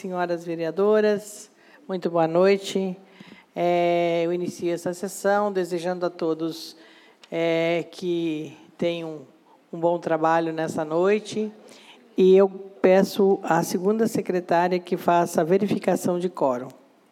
senhoras vereadoras, muito boa noite. Eu inicio essa sessão desejando a todos que tenham um bom trabalho nessa noite. E eu peço à segunda secretária que faça a verificação de quórum.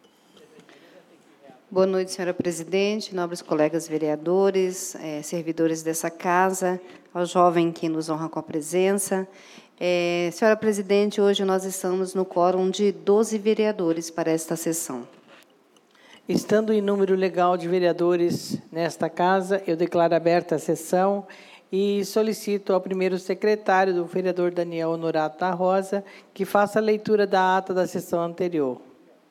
Boa noite, senhora presidente, nobres colegas vereadores, servidores dessa casa, ao jovem que nos honra com a presença. Senhora presidente, hoje nós estamos no quórum de 12 vereadores para esta sessão. Estando em número legal de vereadores nesta casa, eu declaro aberta a sessão e solicito ao primeiro secretário, do vereador Daniel Honorato da Rosa, que faça a leitura da ata da sessão anterior.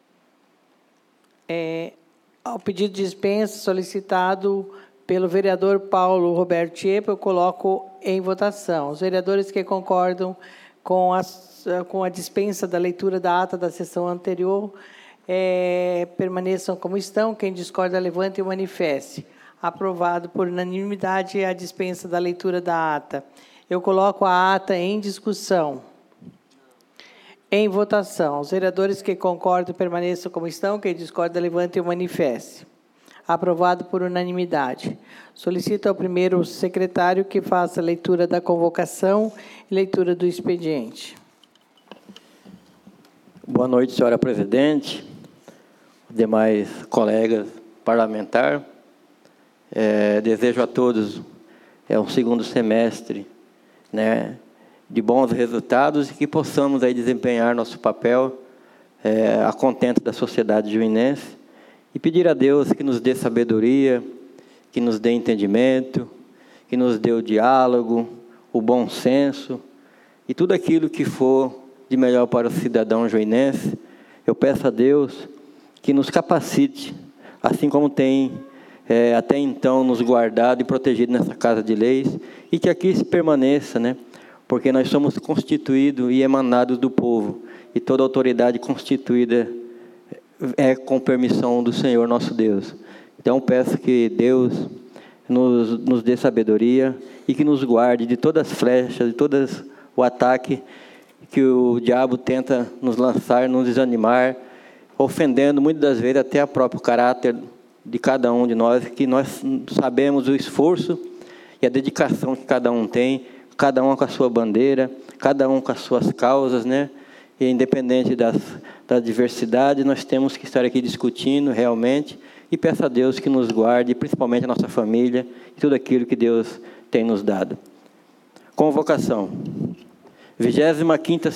Ao pedido de dispensa solicitado pelo vereador Paulo Roberto Tiepo, eu coloco em votação. Os vereadores que concordam com a dispensa da leitura da ata da sessão anterior permaneçam como estão. Quem discorda, levante e manifeste. Aprovado por unanimidade a dispensa da leitura da ata. Eu coloco a ata em discussão. Em votação, os vereadores que concordam permaneçam como estão. Quem discorda, levante e manifeste. Aprovado por unanimidade. Solicito ao primeiro secretário que faça a leitura da convocação e leitura do expediente. Boa noite, senhora presidente, demais colegas parlamentares. Desejo a todos um segundo semestre, de bons resultados e que possamos aí desempenhar nosso papel a contento da sociedade juinense e pedir a Deus que nos dê sabedoria, que nos dê entendimento, que nos dê o diálogo, o bom senso e tudo aquilo que for de melhor para o cidadão juinense. Eu peço a Deus que nos capacite, assim como tem até então nos guardado e protegido nessa casa de leis, e que aqui se permaneça, porque nós somos constituídos e emanados do povo, e toda autoridade constituída é com permissão do Senhor nosso Deus. Então peço que Deus nos dê sabedoria e que nos guarde de todas as flechas, de todo o ataque que o diabo tenta nos lançar, nos desanimar, ofendendo muitas das vezes até o próprio caráter de cada um de nós, que nós sabemos o esforço e a dedicação que cada um tem, cada um com a sua bandeira, cada um com as suas causas, E independente da diversidade, nós temos que estar aqui discutindo realmente, e peço a Deus que nos guarde, principalmente a nossa família, e tudo aquilo que Deus tem nos dado. Convocação. 25ª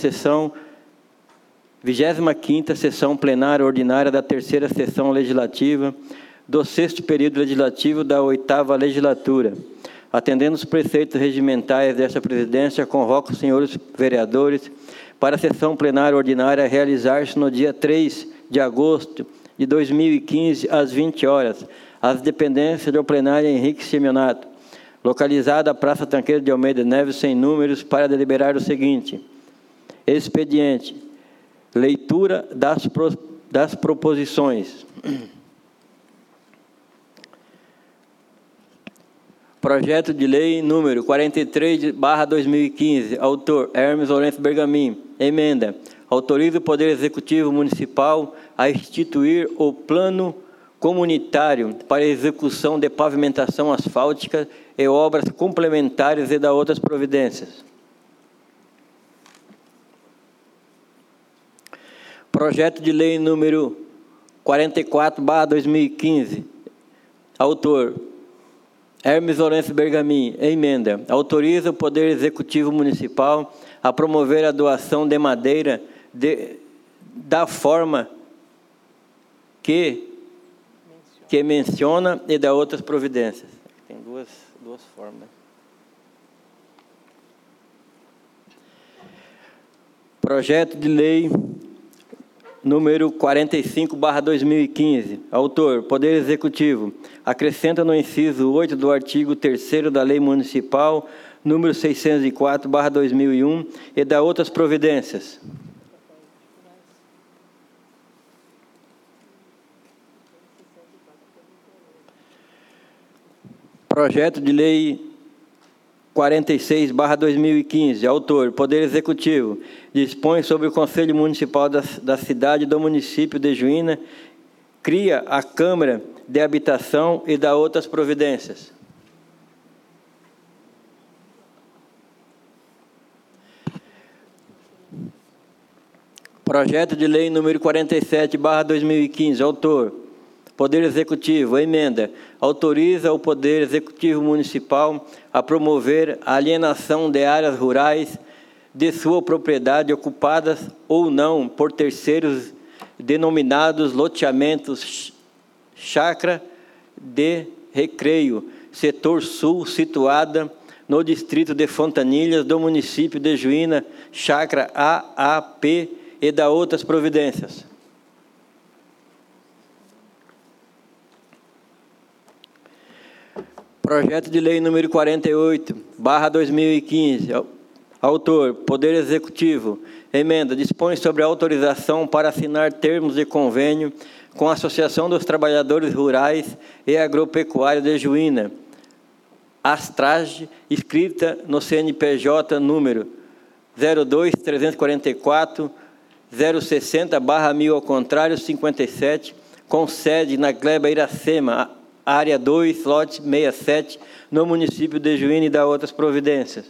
sessão plenária ordinária da 3ª sessão legislativa do 6º período legislativo da 8ª legislatura. Atendendo os preceitos regimentais desta presidência, convoco os senhores vereadores para a sessão plenária ordinária realizar-se no dia 3 de agosto de 2015, às 20 horas, às dependências do plenário Henrique Simeonato, localizada a Praça Tanqueiro de Almeida Neves, sem números, para deliberar o seguinte: expediente, leitura das proposições. Projeto de lei número 43/2015, autor Hermes Lourenço Bergamin. Emenda: autoriza o Poder Executivo Municipal a instituir o Plano Comunitário para execução de pavimentação asfáltica e obras complementares e da outras providências. Projeto de lei número 44/2015, autor Hermes Lourenço Bergamin. Emenda: autoriza o Poder Executivo Municipal a promover a doação de madeira da forma que menciona e da outras providências. Tem duas formas. Projeto de lei número 45/2015, autor, Poder Executivo, acrescenta no inciso 8 do artigo 3º da Lei Municipal, número 604/2001, e da outras providências. Projeto de lei 46/2015, autor, Poder Executivo, dispõe sobre o Conselho Municipal da cidade do município de Juína, cria a Câmara de Habitação e dá outras providências. Projeto de Lei número 47/2015, autor, Poder Executivo, emenda, autoriza o Poder Executivo Municipal a promover a alienação de áreas rurais de sua propriedade ocupadas ou não por terceiros denominados loteamentos chácara de recreio, setor sul, situada no distrito de Fontanilhas, do município de Juína, chácara AAP, e da outras providências. Projeto de Lei número 48/2015, autor, Poder Executivo, emenda, dispõe sobre a autorização para assinar termos de convênio com a Associação dos Trabalhadores Rurais e Agropecuários de Juína, ASTRAG, escrita no CNPJ número 02344 060/1000 ao contrário 57, com sede na Gleba Iracema, área 2, lote 67, no município de Juína, e da outras providências.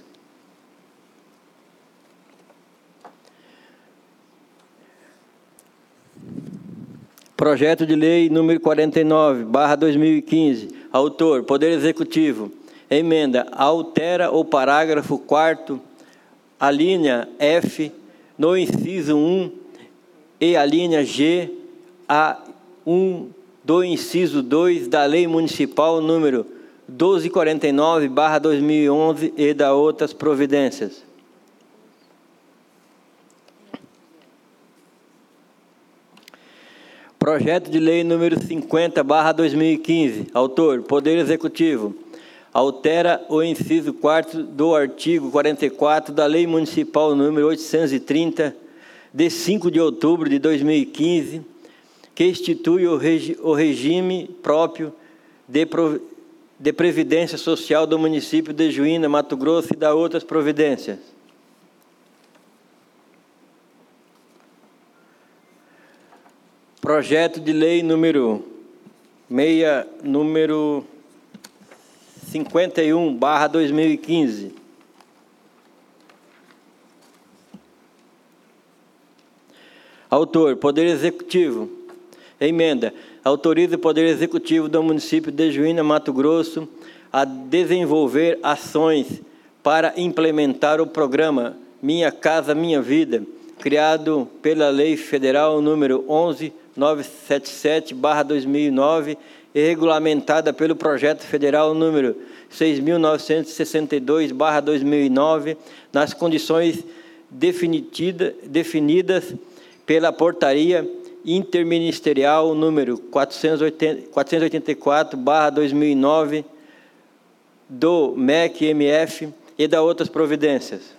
Projeto de Lei número 49/2015, autor, Poder Executivo, emenda, altera o parágrafo 4º, a linha F, no inciso 1 e a linha G, A1 do inciso 2 da Lei Municipal número 1249/2011 e da outras providências. Projeto de Lei número 50/2015, autor, Poder Executivo, altera o inciso 4º do artigo 44 da Lei Municipal número 830, de 5 de outubro de 2015, que institui o regime próprio de previdência social do município de Juína, Mato Grosso, e da outras providências. Projeto de Lei número 51/2015. Autor, Poder Executivo. Emenda, autoriza o Poder Executivo do município de Juína, Mato Grosso, a desenvolver ações para implementar o programa Minha Casa Minha Vida, criado pela Lei Federal número 11.977/2009 e regulamentada pelo Projeto Federal número 6.962/2009, nas condições definidas pela Portaria Interministerial número 484/2009 do MEC-MF e da outras providências.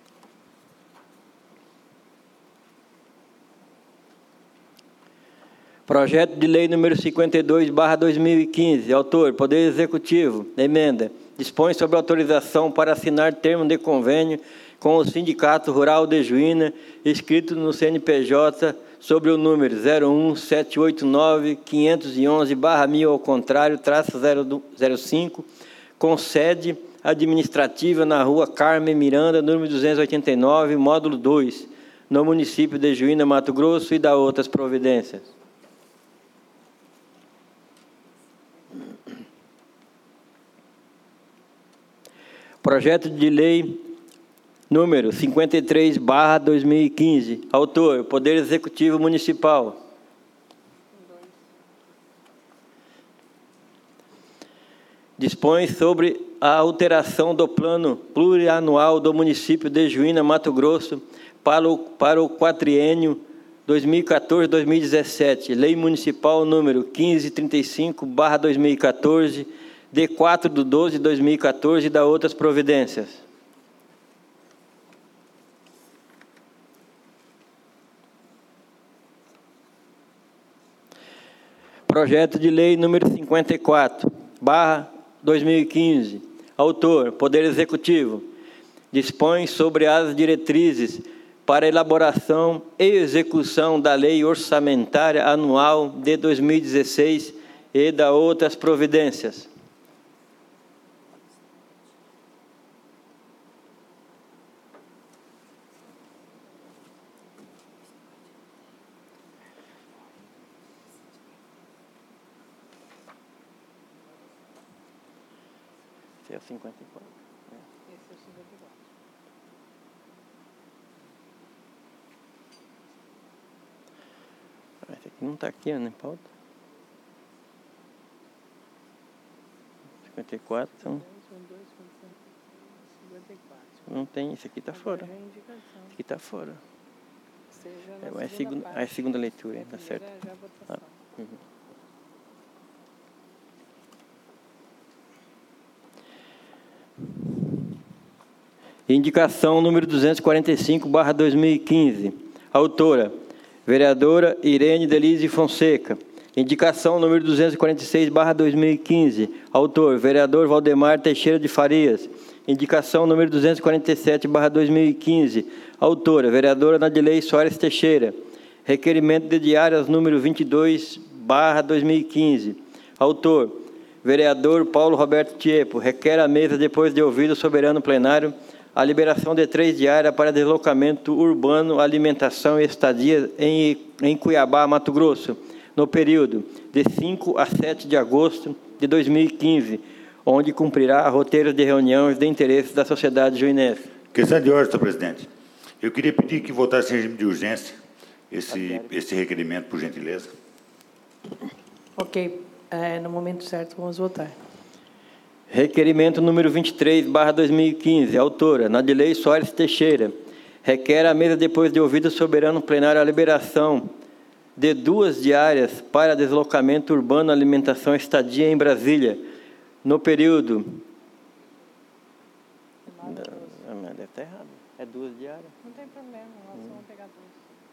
Projeto de Lei número 52/2015, autor, Poder Executivo, emenda, dispõe sobre autorização para assinar termo de convênio com o Sindicato Rural de Juína, escrito no CNPJ sobre o número 01789-511/1000 ao contrário, -005, com sede administrativa na Rua Carmen Miranda, número 289, módulo 2, no município de Juína, Mato Grosso, e da outras providências. Projeto de Lei número 53/2015, autor, Poder Executivo Municipal. Dispõe sobre a alteração do plano plurianual do município de Juína, Mato Grosso, para o quatriênio 2014-2017, Lei Municipal número 1535/2014, de 4/12/2014, e da outras providências. Projeto de Lei número 54/2015, Autor, Poder Executivo. Dispõe sobre as diretrizes para elaboração e execução da Lei Orçamentária Anual de 2016 e da outras providências. Esse é o 54. Esse é o 54. Esse aqui não está aqui, né, pauta? 54, então... Não tem, esse aqui está fora. Esse aqui está fora. É a segunda leitura, está certo. Indicação número 245/2015. Autora, vereadora Irene Delísio Fonseca. Indicação número 246/2015. Autor, vereador Valdemar Teixeira de Farias. Indicação número 247/2015. Autora, vereadora Nadilei Soares Teixeira. Requerimento de diárias número 22/2015. Autor, vereador Paulo Roberto Tiepo. Requer a mesa, depois de ouvido o soberano plenário, a liberação de 3 diárias para deslocamento urbano, alimentação e estadia em Cuiabá, Mato Grosso, no período de 5 a 7 de agosto de 2015, onde cumprirá roteiros de reuniões de interesse da sociedade juinense. Questão de ordem, senhor presidente. Eu queria pedir que votasse em regime de urgência esse requerimento, por gentileza. Ok. No momento certo, vamos votar. Requerimento número 23/2015. Autora, Nadilei Soares Teixeira. Requer a mesa, depois de ouvido o soberano plenário, a liberação de 2 diárias para deslocamento urbano, alimentação e estadia em Brasília, no período... Deve estar errado. É 2 diárias? Não tem problema, nós vamos pegar 2.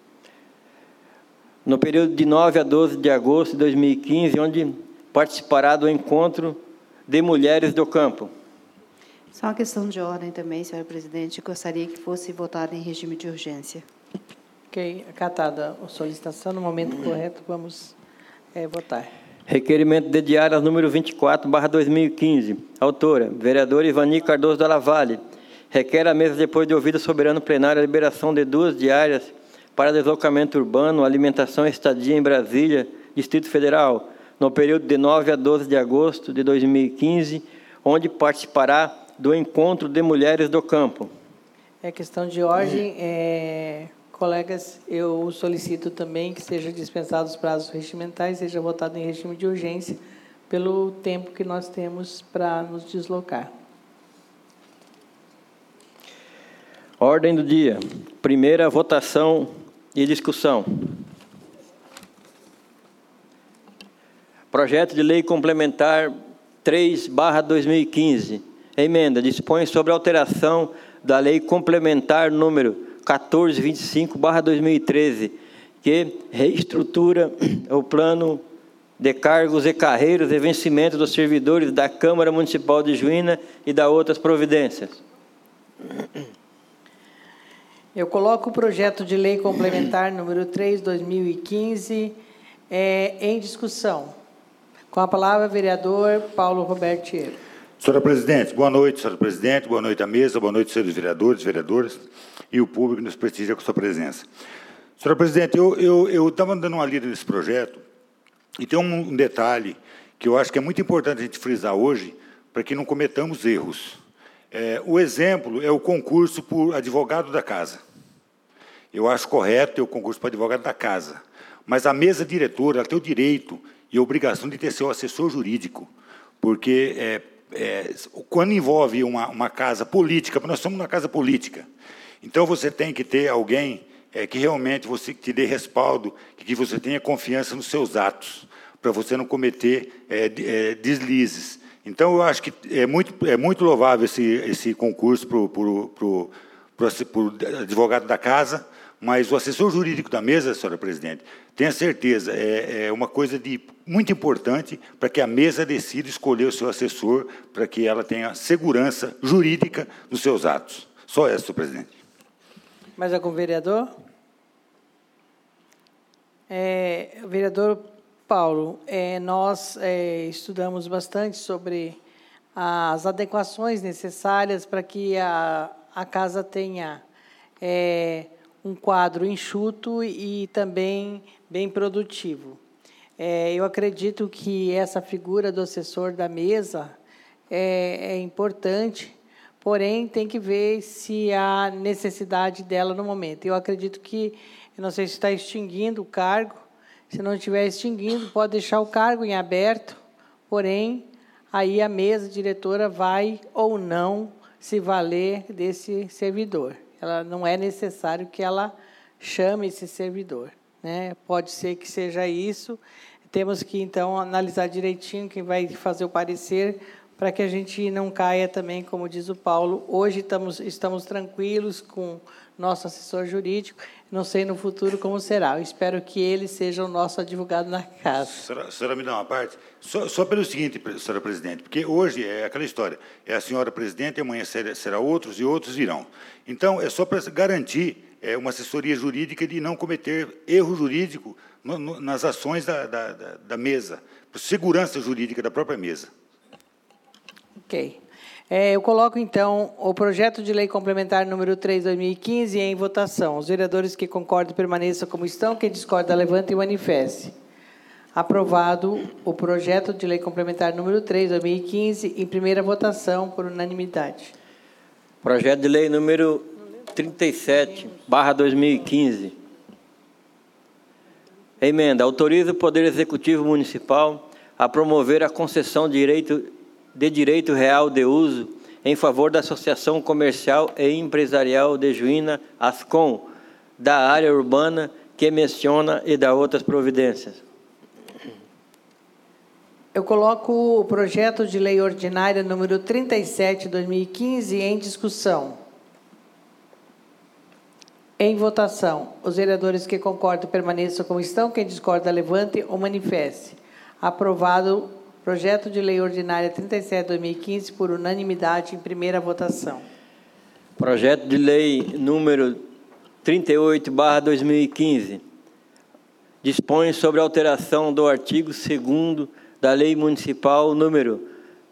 No período de 9 a 12 de agosto de 2015, onde participará do encontro de mulheres do campo. Só uma questão de ordem também, senhora presidente. Gostaria que fosse votada em regime de urgência. Ok, acatada a solicitação, no momento correto, vamos votar. Requerimento de diárias número 24/2015. Autora, vereadora Ivani Cardoso Dalla Valle. Requer a mesa, depois de ouvido o soberano plenário, a liberação de 2 diárias para deslocamento urbano, alimentação e estadia em Brasília, Distrito Federal, no período de 9 a 12 de agosto de 2015, onde participará do encontro de mulheres do campo. É questão de ordem. Colegas, eu solicito também que seja dispensados os prazos regimentais, seja votado em regime de urgência, pelo tempo que nós temos para nos deslocar. Ordem do dia. Primeira votação e discussão. Projeto de Lei Complementar 3/2015. Emenda. Dispõe sobre alteração da Lei Complementar número 1425/2013, que reestrutura o plano de cargos e carreiras e vencimento dos servidores da Câmara Municipal de Juína e da outras providências. Eu coloco o projeto de lei complementar número 3/2015 em discussão. Com a palavra, vereador Paulo Roberto Tiepo. Senhora presidente, boa noite, senhora presidente, boa noite à mesa, boa noite, senhores vereadores, vereadoras e o público que nos prestigia com sua presença. Senhora presidente, eu estava dando uma lida nesse projeto e tem um detalhe que eu acho que é muito importante a gente frisar hoje para que não cometamos erros. O exemplo é o concurso por advogado da casa. Eu acho correto ter o concurso para advogado da casa, mas a mesa diretora ela tem o direito e a obrigação de ter seu assessor jurídico, porque quando envolve uma casa política, nós somos uma casa política, então você tem que ter alguém que realmente você te dê respaldo, que você tenha confiança nos seus atos, para você não cometer deslizes. Então, eu acho que é muito louvável esse concurso para o advogado da casa, Mas o assessor jurídico da mesa, senhora presidente, tenha certeza, é uma coisa muito importante para que a mesa decida escolher o seu assessor, para que ela tenha segurança jurídica nos seus atos. Só essa, senhor presidente. Mais algum vereador? Vereador Paulo, nós estudamos bastante sobre as adequações necessárias para que a casa tenha um quadro enxuto e também bem produtivo. Eu acredito que essa figura do assessor da mesa é importante, porém, tem que ver se há necessidade dela no momento. Eu acredito que, eu não sei se está extinguindo o cargo, se não estiver extinguindo, pode deixar o cargo em aberto, porém, aí a mesa diretora vai ou não se valer desse servidor. Ela não é necessário que ela chame esse servidor, né? Pode ser que seja isso. Temos que, então, analisar direitinho quem vai fazer o parecer, para que a gente não caia também, como diz o Paulo, hoje estamos tranquilos com nosso assessor jurídico, não sei no futuro como será. Eu espero que ele seja o nosso advogado na casa. A senhora me dá uma parte? Só pelo seguinte, senhora presidente, porque hoje é aquela história, é a senhora presidente, amanhã será outros e outros virão. Então, é só para garantir uma assessoria jurídica de não cometer erro jurídico nas ações da mesa, por segurança jurídica da própria mesa. Ok. Eu coloco, então, o projeto de lei complementar número 3/2015 em votação. Os vereadores que concordam permaneçam como estão, quem discorda levante e manifeste. Aprovado o projeto de lei complementar número 3/2015 em primeira votação por unanimidade. Projeto de lei número 37/2015. Emenda. Autoriza o Poder Executivo Municipal a promover a concessão de direito real de uso em favor da Associação Comercial e Empresarial de Juína, ASCOM, da área urbana que menciona e da outras providências. Eu coloco o projeto de lei ordinária número 37/2015 em discussão. Em votação. Os vereadores que concordam permaneçam como estão, quem discorda levante ou manifeste. Aprovado projeto de lei ordinária 37/2015 por unanimidade em primeira votação. Projeto de lei número 38/2015. Dispõe sobre a alteração do artigo 2º da Lei Municipal número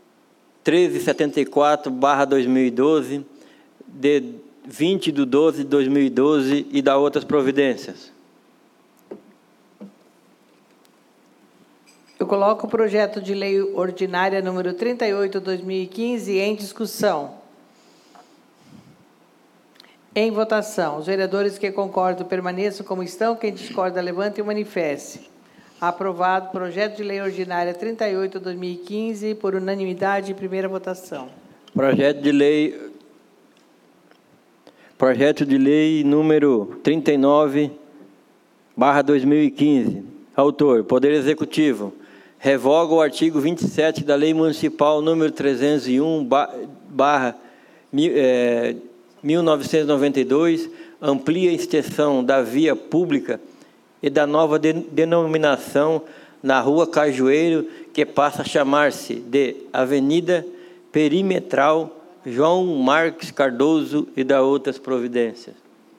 1374/2012, de 20/12/2012 e da outras providências. Eu coloco o projeto de lei ordinária número 38/2015 em discussão. Em votação. Os vereadores que concordam permaneçam como estão, quem discorda levante e manifeste. Aprovado projeto de lei ordinária 38/2015 por unanimidade em primeira votação. Projeto de lei número 39/2015. Autor: Poder Executivo. Revoga o artigo 27 da Lei Municipal número 301/1992, amplia a extensão da via pública e da nova denominação na Rua Cajueiro, que passa a chamar-se de Avenida Perimetral João Marques Cardoso e da outras providências.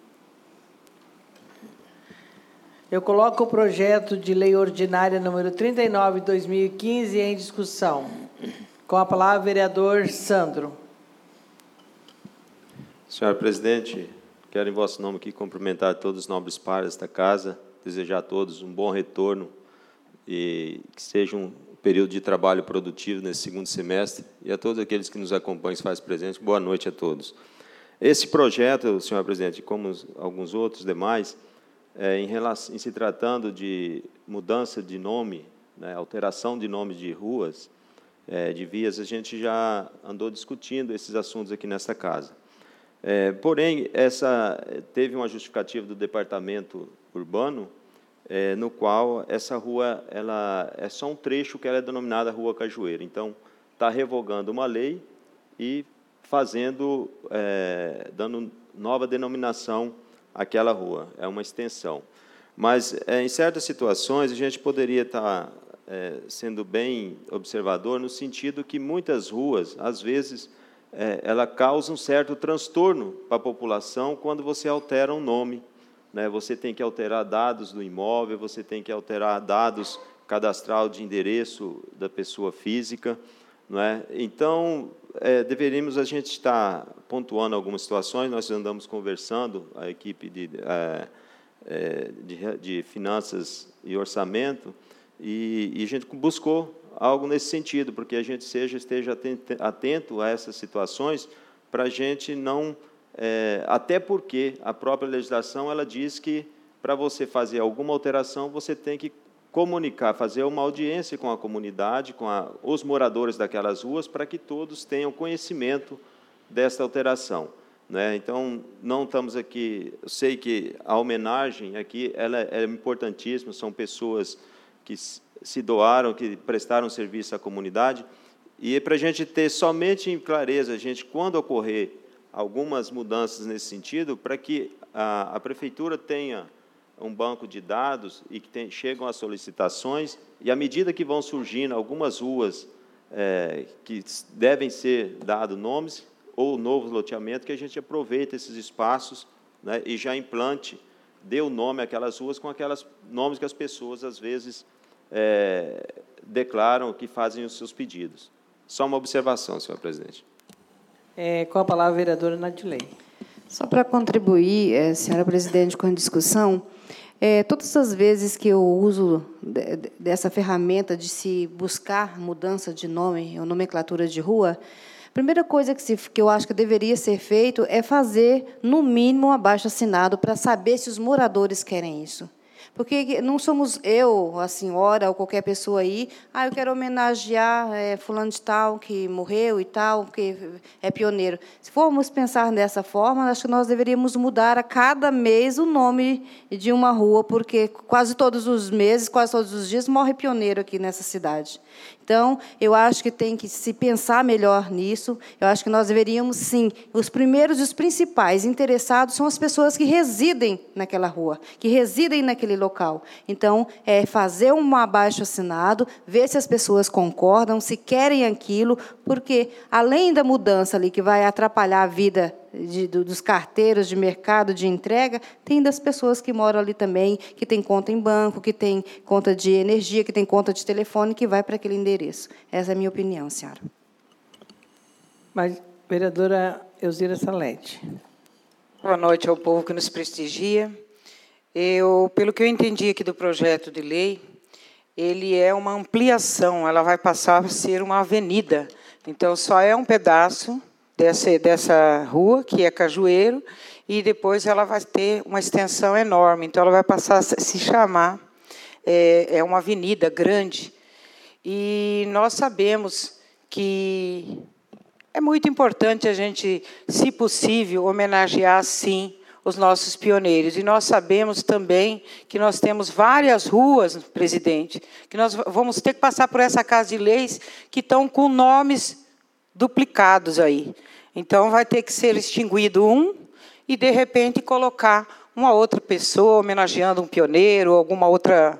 Eu coloco o projeto de lei ordinária número 39/2015 em discussão. Com a palavra, vereador Sandro. Senhora presidente, quero em vosso nome aqui cumprimentar todos os nobres pares da casa, desejar a todos um bom retorno e que seja um período de trabalho produtivo nesse segundo semestre, e a todos aqueles que nos acompanham e se fazem presentes, boa noite a todos. Esse projeto, senhora presidente, como alguns outros demais, em se tratando de mudança de nome, né, alteração de nomes de ruas, de vias, a gente já andou discutindo esses assuntos aqui nesta casa. Porém, teve uma justificativa do Departamento Urbano, no qual essa rua é só um trecho que ela é denominada Rua Cajueiro. Então, está revogando uma lei e dando nova denominação aquela rua, é uma extensão. Mas, em certas situações, a gente poderia estar sendo bem observador, no sentido que muitas ruas, às vezes, ela causa um certo transtorno para a população quando você altera um nome. Né? Você tem que alterar dados do imóvel, você tem que alterar dados cadastral de endereço da pessoa física. Não é? Então, deveríamos a gente estar pontuando algumas situações. Nós andamos conversando, a equipe de finanças e orçamento, e a gente buscou algo nesse sentido, porque a gente esteja atento a essas situações, para a gente não... até porque a própria legislação ela diz que, para você fazer alguma alteração, você tem que comunicar, fazer uma audiência com a comunidade, com os moradores daquelas ruas, para que todos tenham conhecimento dessa alteração. Né? Então, não estamos aqui... Eu sei que a homenagem aqui ela é importantíssima, são pessoas que se doaram, que prestaram serviço à comunidade, e para a gente ter somente em clareza, quando ocorrer algumas mudanças nesse sentido, para que a prefeitura tenha um banco de dados e que chegam as solicitações, e à medida que vão surgindo algumas ruas que devem ser dados nomes, ou novos loteamentos, que a gente aproveite esses espaços, né, e já implante, dê o nome àquelas ruas com aqueles nomes que as pessoas, às vezes, declaram que fazem os seus pedidos. Só uma observação, senhor presidente. Com a palavra, a vereadora Nadilei. Só para contribuir, senhora presidente, com a discussão, todas as vezes que eu uso dessa ferramenta de se buscar mudança de nome ou nomenclatura de rua, a primeira coisa que eu acho que deveria ser feito é fazer, no mínimo, um abaixo-assinado para saber se os moradores querem isso. Porque não somos eu, a senhora, ou qualquer pessoa aí, eu quero homenagear fulano de tal, que morreu e tal, porque é pioneiro. Se formos pensar dessa forma, acho que nós deveríamos mudar a cada mês o nome de uma rua, porque quase todos os meses, quase todos os dias, morre pioneiro aqui nessa cidade. Então, eu acho que tem que se pensar melhor nisso. Eu acho que nós deveríamos, sim, os primeiros e os principais interessados são as pessoas que residem naquela rua, que residem naquele local. Então, fazer um abaixo-assinado, ver se as pessoas concordam, se querem aquilo, porque, além da mudança ali que vai atrapalhar a vida dos carteiros de mercado, de entrega, tem das pessoas que moram ali também, que tem conta em banco, que tem conta de energia, que tem conta de telefone, que vai para aquele endereço. Essa é a minha opinião, senhora. Mas, vereadora Elzira Salete. Boa noite ao povo que nos prestigia. Pelo que eu entendi aqui do projeto de lei, ele é uma ampliação, ela vai passar a ser uma avenida. Então, só é um pedaço dessa rua, que é Cajueiro, e depois ela vai ter uma extensão enorme. Então, ela vai passar a se chamar, uma avenida grande. E nós sabemos que é muito importante a gente, se possível, homenagear, sim, os nossos pioneiros. E nós sabemos também que nós temos várias ruas, presidente, que nós vamos ter que passar por essa casa de leis que estão com nomes duplicados aí. Então, vai ter que ser extinguido um e, de repente, colocar uma outra pessoa homenageando um pioneiro, alguma outra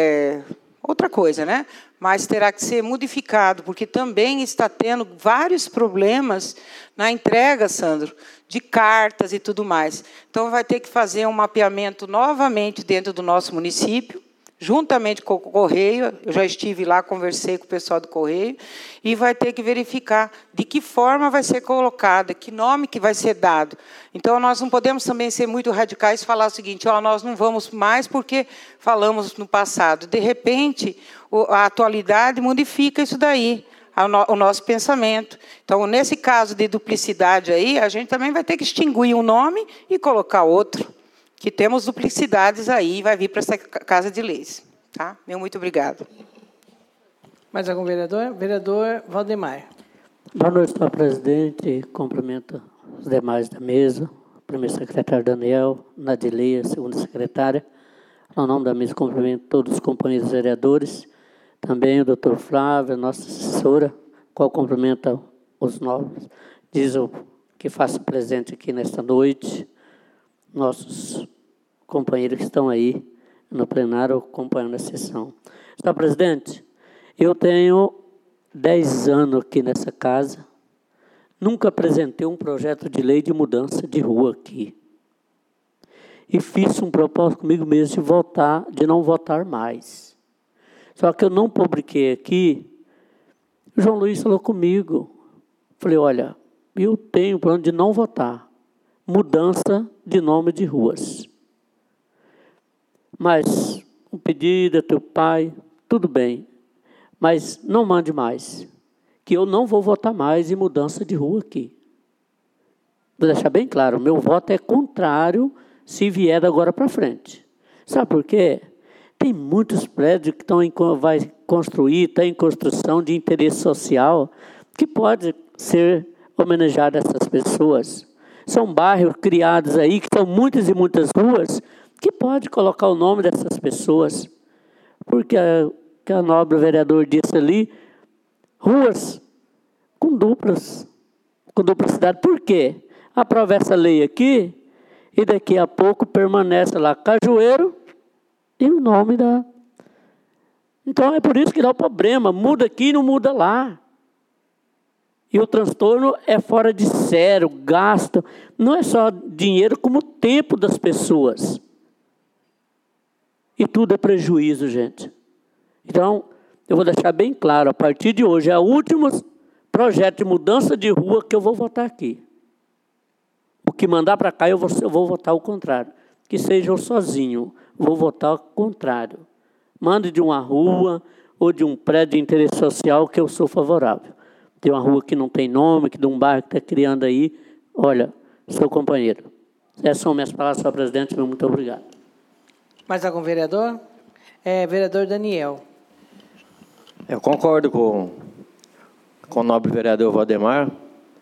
coisa, né? Mas terá que ser modificado, porque também está tendo vários problemas na entrega, Sandro, de cartas e tudo mais. Então, vai ter que fazer um mapeamento novamente dentro do nosso município, juntamente com o Correio. Eu já estive lá, conversei com o pessoal do Correio, e vai ter que verificar de que forma vai ser colocada, que nome que vai ser dado. Então, nós não podemos também ser muito radicais e falar o seguinte: nós não vamos mais porque falamos no passado. De repente, a atualidade modifica isso daí, o nosso pensamento. Então, nesse caso de duplicidade aí, a gente também vai ter que extinguir um nome e colocar outro, que temos duplicidades aí, vai vir para essa Casa de Leis. Tá? Muito obrigado. Mais algum vereador? Vereador Valdemar. Boa noite, senhor presidente. Cumprimento os demais da mesa, o primeiro secretário Daniel, Nadilei, a segunda secretária. No nome da mesa, cumprimento todos os companheiros vereadores, também o doutor Flávio, a nossa assessora, qual cumprimenta os nobres, diz o que faço presente aqui nesta noite, nossos companheiros que estão aí no plenário acompanhando a sessão. Senhor presidente, eu tenho 10 anos aqui nessa casa, nunca apresentei um projeto de lei de mudança de rua aqui. E fiz um propósito comigo mesmo de não votar mais. Só que eu não publiquei aqui. O João Luiz falou comigo. Falei, olha, eu tenho plano de não votar. Mudança de nome de ruas. Mas um pedido a teu pai, tudo bem. Mas não mande mais. Que eu não vou votar mais em mudança de rua aqui. Vou deixar bem claro, o meu voto é contrário se vier agora para frente. Sabe por quê? Tem muitos prédios que vai construir, está em construção de interesse social, que pode ser homenageado a essas pessoas. São bairros criados aí, que são muitas e muitas ruas, que pode colocar o nome dessas pessoas. Porque a nobre vereador disse ali, ruas com dupla cidade. Por quê? Aprova essa lei aqui, e daqui a pouco permanece lá Cajueiro e o nome da... Então, é por isso que dá o problema. Muda aqui e não muda lá. E o transtorno é fora de sério, gasto. Não é só dinheiro, como tempo das pessoas. E tudo é prejuízo, gente. Então, eu vou deixar bem claro, a partir de hoje, é o último projeto de mudança de rua que eu vou votar aqui. O que mandar para cá, eu vou votar o contrário. Que seja eu sozinho, vou votar o contrário. Mande de uma rua ou de um prédio de interesse social que eu sou favorável. Tem uma rua que não tem nome, que de um bairro que está criando aí. Olha, seu companheiro. Essas são minhas palavras, senhor presidente. Muito obrigado. Mais algum vereador? Vereador Daniel. Eu concordo com o nobre vereador Valdemar.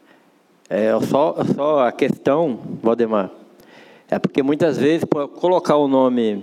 Só a questão, Valdemar, é porque muitas vezes, para colocar o nome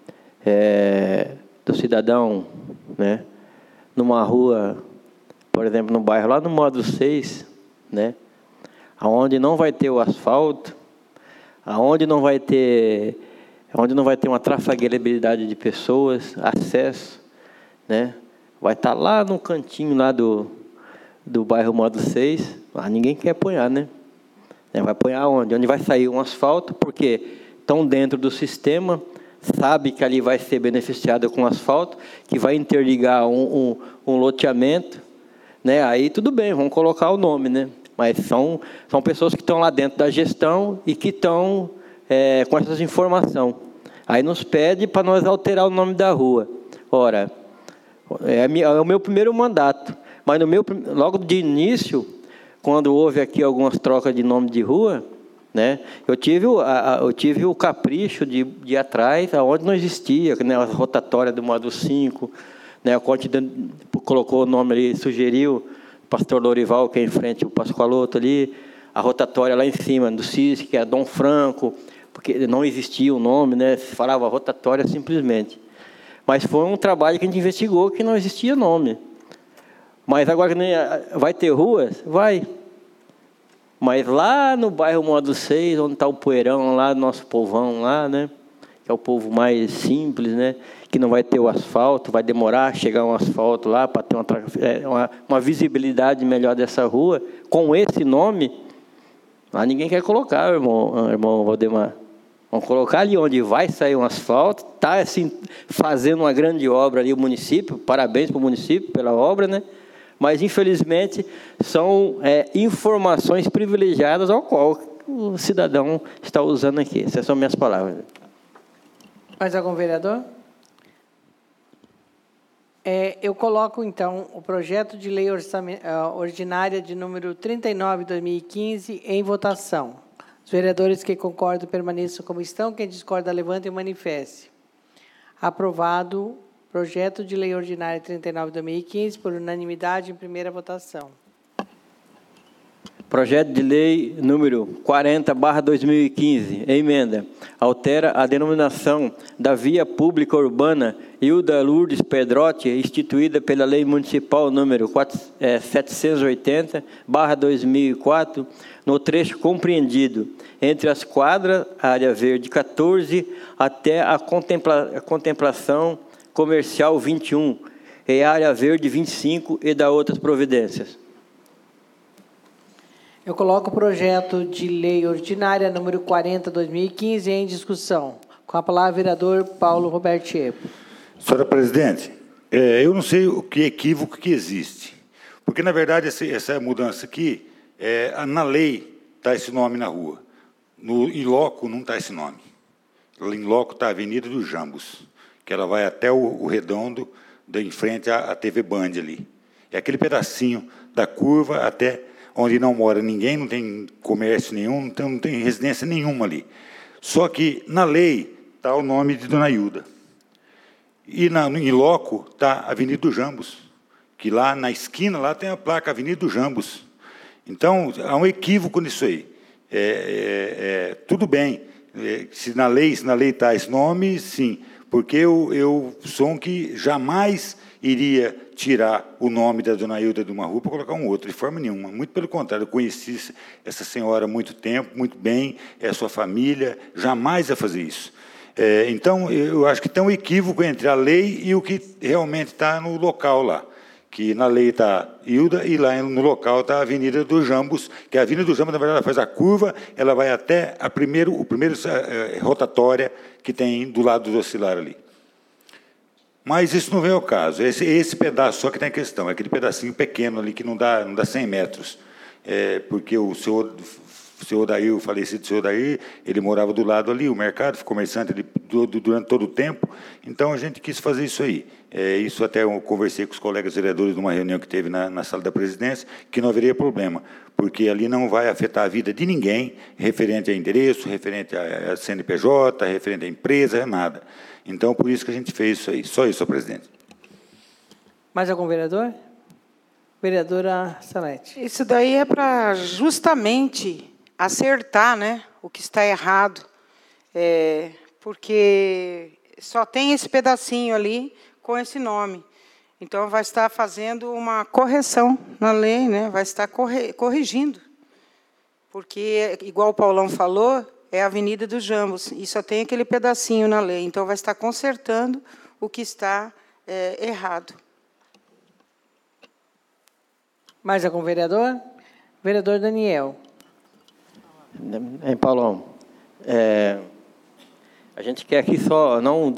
do cidadão, né, numa rua, por exemplo, no bairro, lá no módulo 6, né, onde não vai ter o asfalto, onde não vai ter uma trafegabilidade de pessoas, acesso, né, vai estar lá no cantinho lá do bairro módulo 6, ninguém quer apoiar, né? Vai apoiar onde? Onde vai sair um asfalto, porque estão dentro do sistema, sabe que ali vai ser beneficiado com asfalto, que vai interligar um loteamento, né? Aí tudo bem, vamos colocar o nome, né? Mas são pessoas que estão lá dentro da gestão e que estão com essas informações. Aí nos pede para nós alterar o nome da rua. Ora, é o meu primeiro mandato, mas logo de início, quando houve aqui algumas trocas de nome de rua, né, eu tive o capricho de ir atrás, onde não existia, né, a rotatória do módulo 5, né, a quantidade, colocou o nome ali, sugeriu, o pastor Lorival, que é em frente ao Pascoaloto ali, a rotatória lá em cima do CIS, que é Dom Franco, porque não existia o nome, né, se falava rotatória simplesmente. Mas foi um trabalho que a gente investigou que não existia nome. Mas agora vai ter ruas? Vai. Mas lá no bairro módulo 6, onde está o poeirão, lá, nosso povão lá, né? Que é o povo mais simples, né? Que não vai ter o asfalto, vai demorar a chegar um asfalto lá para ter uma visibilidade melhor dessa rua. Com esse nome, lá ninguém quer colocar, irmão Valdemar. Vamos colocar ali onde vai sair um asfalto, está assim, fazendo uma grande obra ali o município, parabéns para o município pela obra, né? Mas, infelizmente, são informações privilegiadas ao qual o cidadão está usando aqui. Essas são minhas palavras. Mais algum vereador? Eu coloco, então, o projeto de lei ordinária de número 39, 2015, em votação. Os vereadores que concordam permaneçam como estão. Quem discorda, levante e manifeste. Aprovado. Projeto de lei ordinária 39/2015, por unanimidade, em primeira votação. Projeto de Lei número 40/2015, emenda, altera a denominação da via pública urbana Hilda Lourdes Pedrotti, instituída pela Lei Municipal número 780/2004, no trecho compreendido entre as quadras, área verde 14, até a contemplação comercial 21, e área verde 25, e da outras providências. Eu coloco o projeto de lei ordinária número 40/2015 em discussão. Com a palavra, o vereador Paulo Roberto Tiepo. Senhora presidente, eu não sei o que equívoco que existe, porque, na verdade, essa mudança aqui, na lei está esse nome na rua, em loco não está esse nome. Em loco está a Avenida dos Jambos, que ela vai até o redondo, em frente à TV Band ali. É aquele pedacinho da curva até onde não mora ninguém, não tem comércio nenhum, não tem residência nenhuma ali. Só que, na lei, está o nome de Dona Hilda. E em loco está a Avenida dos Jambos, que lá na esquina lá tem a placa Avenida dos Jambos. Então, há um equívoco nisso aí. Tudo bem, se na lei está esse nome, sim, porque eu sou um que jamais iria tirar o nome da Dona Hilda de uma rua para colocar um outro, de forma nenhuma. Muito pelo contrário, eu conheci essa senhora há muito tempo, muito bem, é a sua família, jamais ia fazer isso. Então, eu acho que tem um equívoco entre a lei e o que realmente está no local lá. Que na lei está Hilda e lá no local está a Avenida dos Jambos, que a Avenida dos Jambos, na verdade, ela faz a curva, ela vai até a primeira rotatória que tem do lado do oscilar ali. Mas isso não vem ao caso. Esse pedaço só que tem questão, é aquele pedacinho pequeno ali que não dá 100 metros. Porque o senhor Odair, o falecido senhor Odair, ele morava do lado ali, o mercado, comerciante ali, durante todo o tempo. Então, a gente quis fazer isso aí. Isso até eu conversei com os colegas vereadores numa reunião que teve na sala da presidência, que não haveria problema, porque ali não vai afetar a vida de ninguém, referente a endereço, referente a CNPJ, referente a empresa, nada. Então, por isso que a gente fez isso aí. Só isso, senhor presidente. Mais algum vereador? Vereadora Salete. Isso daí é para justamente acertar, né, o que está errado, porque só tem esse pedacinho ali com esse nome. Então, vai estar fazendo uma correção na lei, né, vai estar corrigindo. Porque, igual o Paulão falou, é a Avenida dos Jambos, e só tem aquele pedacinho na lei. Então, vai estar consertando o que está errado. Mais algum vereador? Vereador Daniel. Paulão, a gente quer aqui só, não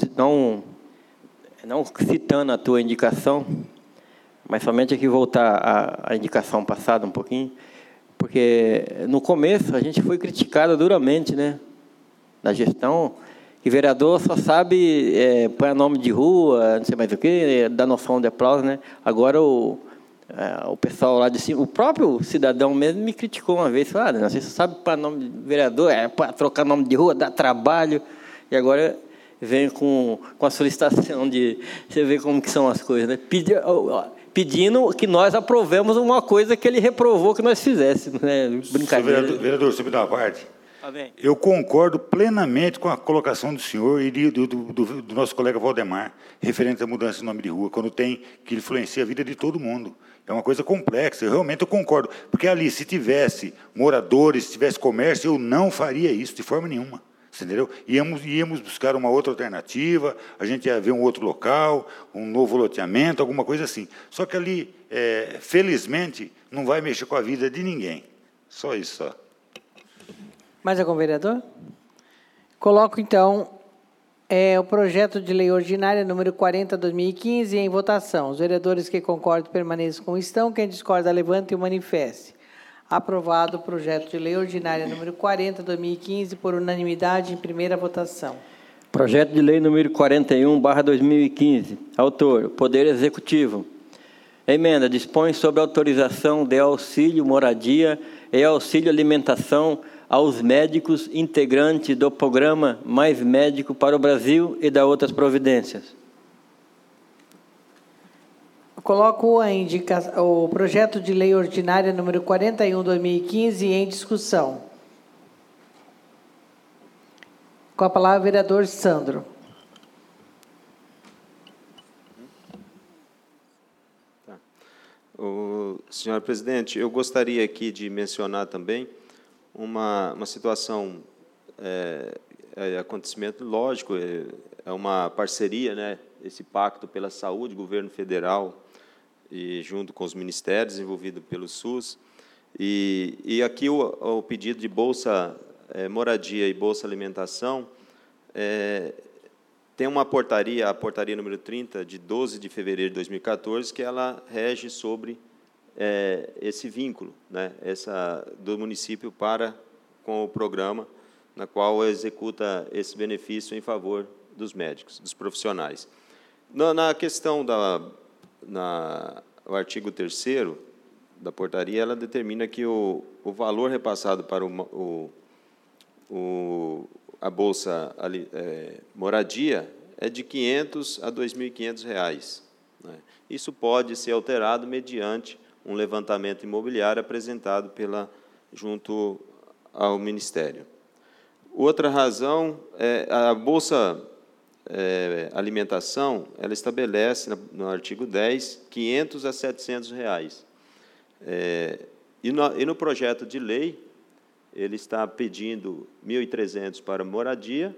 citando a tua indicação, mas somente aqui voltar à indicação passada um pouquinho, porque no começo a gente foi criticado duramente, né, da gestão, que vereador só sabe pôr nome de rua, não sei mais o quê, dá noção de aplauso, né? Agora o pessoal lá de cima, o próprio cidadão mesmo me criticou uma vez, falou, não sei se você sabe para nome de vereador, para trocar nome de rua, dá trabalho, e agora vem com a solicitação de, você vê como que são as coisas, né? Pedindo que nós aprovemos uma coisa que ele reprovou que nós fizéssemos, né? Brincadeira. Vereador, você me dá uma parte? Eu concordo plenamente com a colocação do senhor e do nosso colega Valdemar, referente à mudança de nome de rua, quando tem que influencia a vida de todo mundo. É uma coisa complexa, eu concordo. Porque ali, se tivesse moradores, se tivesse comércio, eu não faria isso de forma nenhuma. Entendeu? Íamos buscar uma outra alternativa, a gente ia ver um outro local, um novo loteamento, alguma coisa assim. Só que ali, felizmente, não vai mexer com a vida de ninguém. Só isso, só. Mais algum vereador? Coloco, então, o projeto de lei ordinária número 40/2015 em votação. Os vereadores que concordam permaneçam como estão. Quem discorda, levante e manifeste. Aprovado o projeto de lei ordinária número 40/2015 por unanimidade em primeira votação. Projeto de lei número 41/2015. Autor, Poder Executivo. Emenda, dispõe sobre autorização de auxílio moradia e auxílio alimentação aos médicos integrantes do programa Mais Médico para o Brasil e da outras providências. Coloco o projeto de lei ordinária número 41/2015 em discussão. Com a palavra, o vereador Sandro. Senhora presidente, eu gostaria aqui de mencionar também uma situação, acontecimento lógico, é uma parceria, né, esse pacto pela saúde, governo federal, e junto com os ministérios, desenvolvido pelo SUS, e aqui o pedido de Bolsa Moradia e Bolsa Alimentação, tem uma portaria, a portaria número 30, de 12 de fevereiro de 2014, que ela rege sobre esse vínculo, né, do município com o programa, na qual executa esse benefício em favor dos médicos, dos profissionais. Na questão o artigo 3º da portaria, ela determina que o valor repassado para a Bolsa Moradia é de R$ 500 a R$ 2.500. Né? Isso pode ser alterado mediante um levantamento imobiliário apresentado junto ao Ministério. Outra razão é a Bolsa Alimentação, ela estabelece, no artigo 10, R$ 500 a R$ 700. E no projeto de lei, ele está pedindo R$ 1.300 para moradia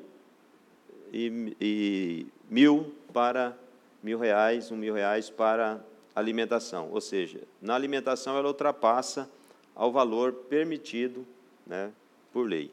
e R$ 1.000 para alimentação. Ou seja, na alimentação ela ultrapassa ao valor permitido, né, por lei,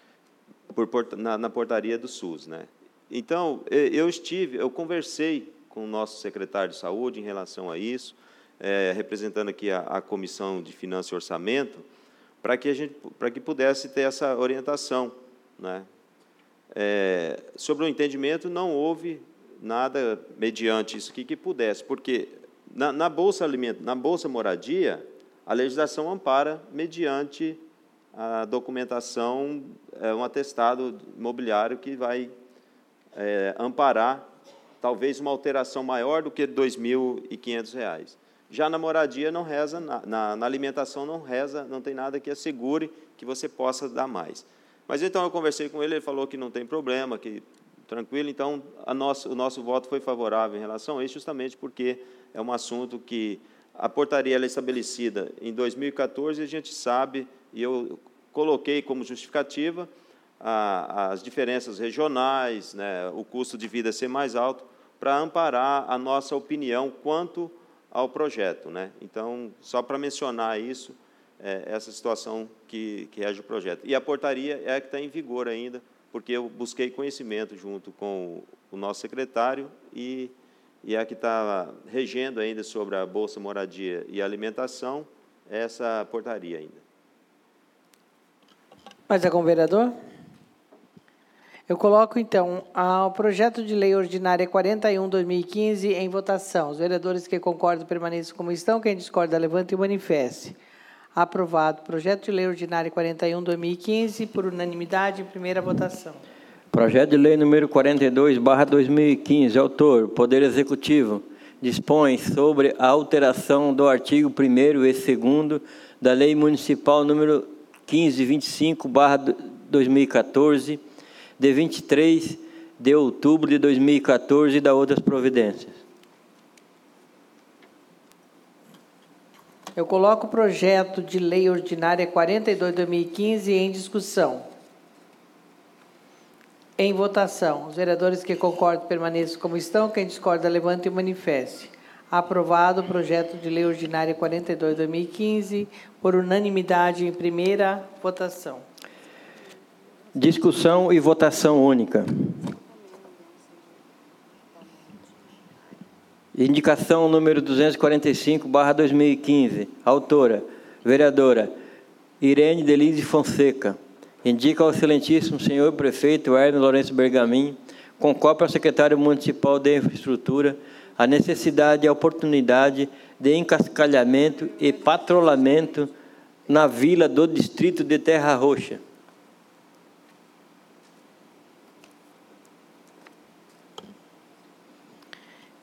na portaria do SUS, né? Então, eu conversei com o nosso secretário de Saúde em relação a isso, representando aqui a Comissão de Finanças e Orçamento, para que pudesse ter essa orientação, né? Sobre o entendimento, não houve nada mediante isso aqui que pudesse, porque na Bolsa Moradia, a legislação ampara mediante a documentação, um atestado imobiliário que vai amparar talvez uma alteração maior do que R$ 2.500. Já na moradia não reza, na alimentação não reza, não tem nada que assegure que você possa dar mais. Mas então eu conversei com ele, ele falou que não tem problema, que tranquilo. Então o nosso voto foi favorável em relação a isso, justamente porque é um assunto que a portaria ela é estabelecida em 2014, a gente sabe, e eu coloquei como justificativa as diferenças regionais, né, o custo de vida ser mais alto, para amparar a nossa opinião quanto ao projeto, né? Então, só para mencionar isso, essa situação que rege o projeto. E a portaria é a que está em vigor ainda, porque eu busquei conhecimento junto com o nosso secretário e a que está regendo ainda sobre a Bolsa Moradia e Alimentação, essa portaria ainda. Mais algum vereador? Eu coloco, então, o projeto de lei ordinária 41/2015 em votação. Os vereadores que concordam permaneçam como estão. Quem discorda, levante e manifeste. Aprovado. Projeto de lei ordinária 41/2015, por unanimidade, em primeira votação. Projeto de lei número 42/2015. Autor, Poder Executivo. Dispõe sobre a alteração do artigo 1º e 2º da Lei Municipal número 1525/2014, de 23 de outubro de 2014 e da outras providências. Eu coloco o projeto de lei ordinária 42/2015 em discussão. Em votação. Os vereadores que concordam permaneçam como estão. Quem discorda, levante e manifeste. Aprovado o projeto de lei ordinária 42/2015, por unanimidade em primeira votação. Discussão e votação única. Indicação número 245/2015. Autora, vereadora Irene Delize Fonseca. Indica ao excelentíssimo senhor prefeito Hermes Lourenço Bergamin, com cópia ao secretário municipal de infraestrutura, a necessidade e a oportunidade de encascalhamento e patrulhamento na vila do distrito de Terra Roxa.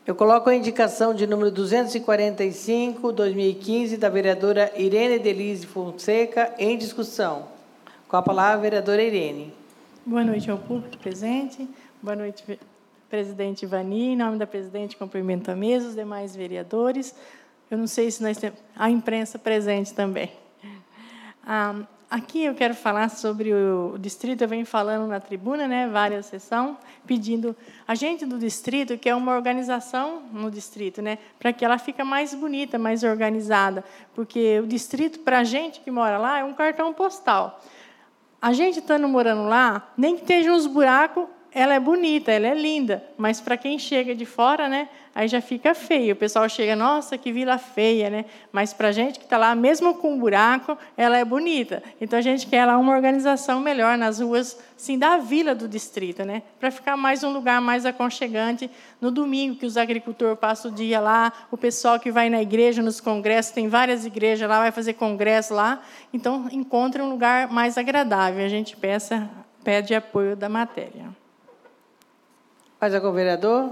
Eu coloco a indicação de número 245, 2015, da vereadora Irene Delise Fonseca, em discussão. Com a palavra, a vereadora Irene. Boa noite ao público presente. Boa noite, presidente Ivani. Em nome da presidente, cumprimento a mesa, os demais vereadores. Eu não sei se nós temos a imprensa presente também. Aqui eu quero falar sobre o distrito. Eu venho falando na tribuna, né, várias sessões, pedindo a gente do distrito, que é uma organização no distrito, né, para que ela fique mais bonita, mais organizada, porque o distrito, para a gente que mora lá, é um cartão postal. A gente estando morando lá, nem que esteja uns buracos, ela é bonita, ela é linda, mas para quem chega de fora, né, aí já fica feio. O pessoal chega, nossa, que vila feia, né? Mas para a gente que está lá, mesmo com buraco, ela é bonita. Então a gente quer lá uma organização melhor nas ruas, sim, da vila do distrito, né? Para ficar mais um lugar mais aconchegante. No domingo, que os agricultores passam o dia lá, o pessoal que vai na igreja, nos congressos, tem várias igrejas lá, vai fazer congresso lá. Então encontre um lugar mais agradável. A gente pede apoio da matéria. Mais algum vereador?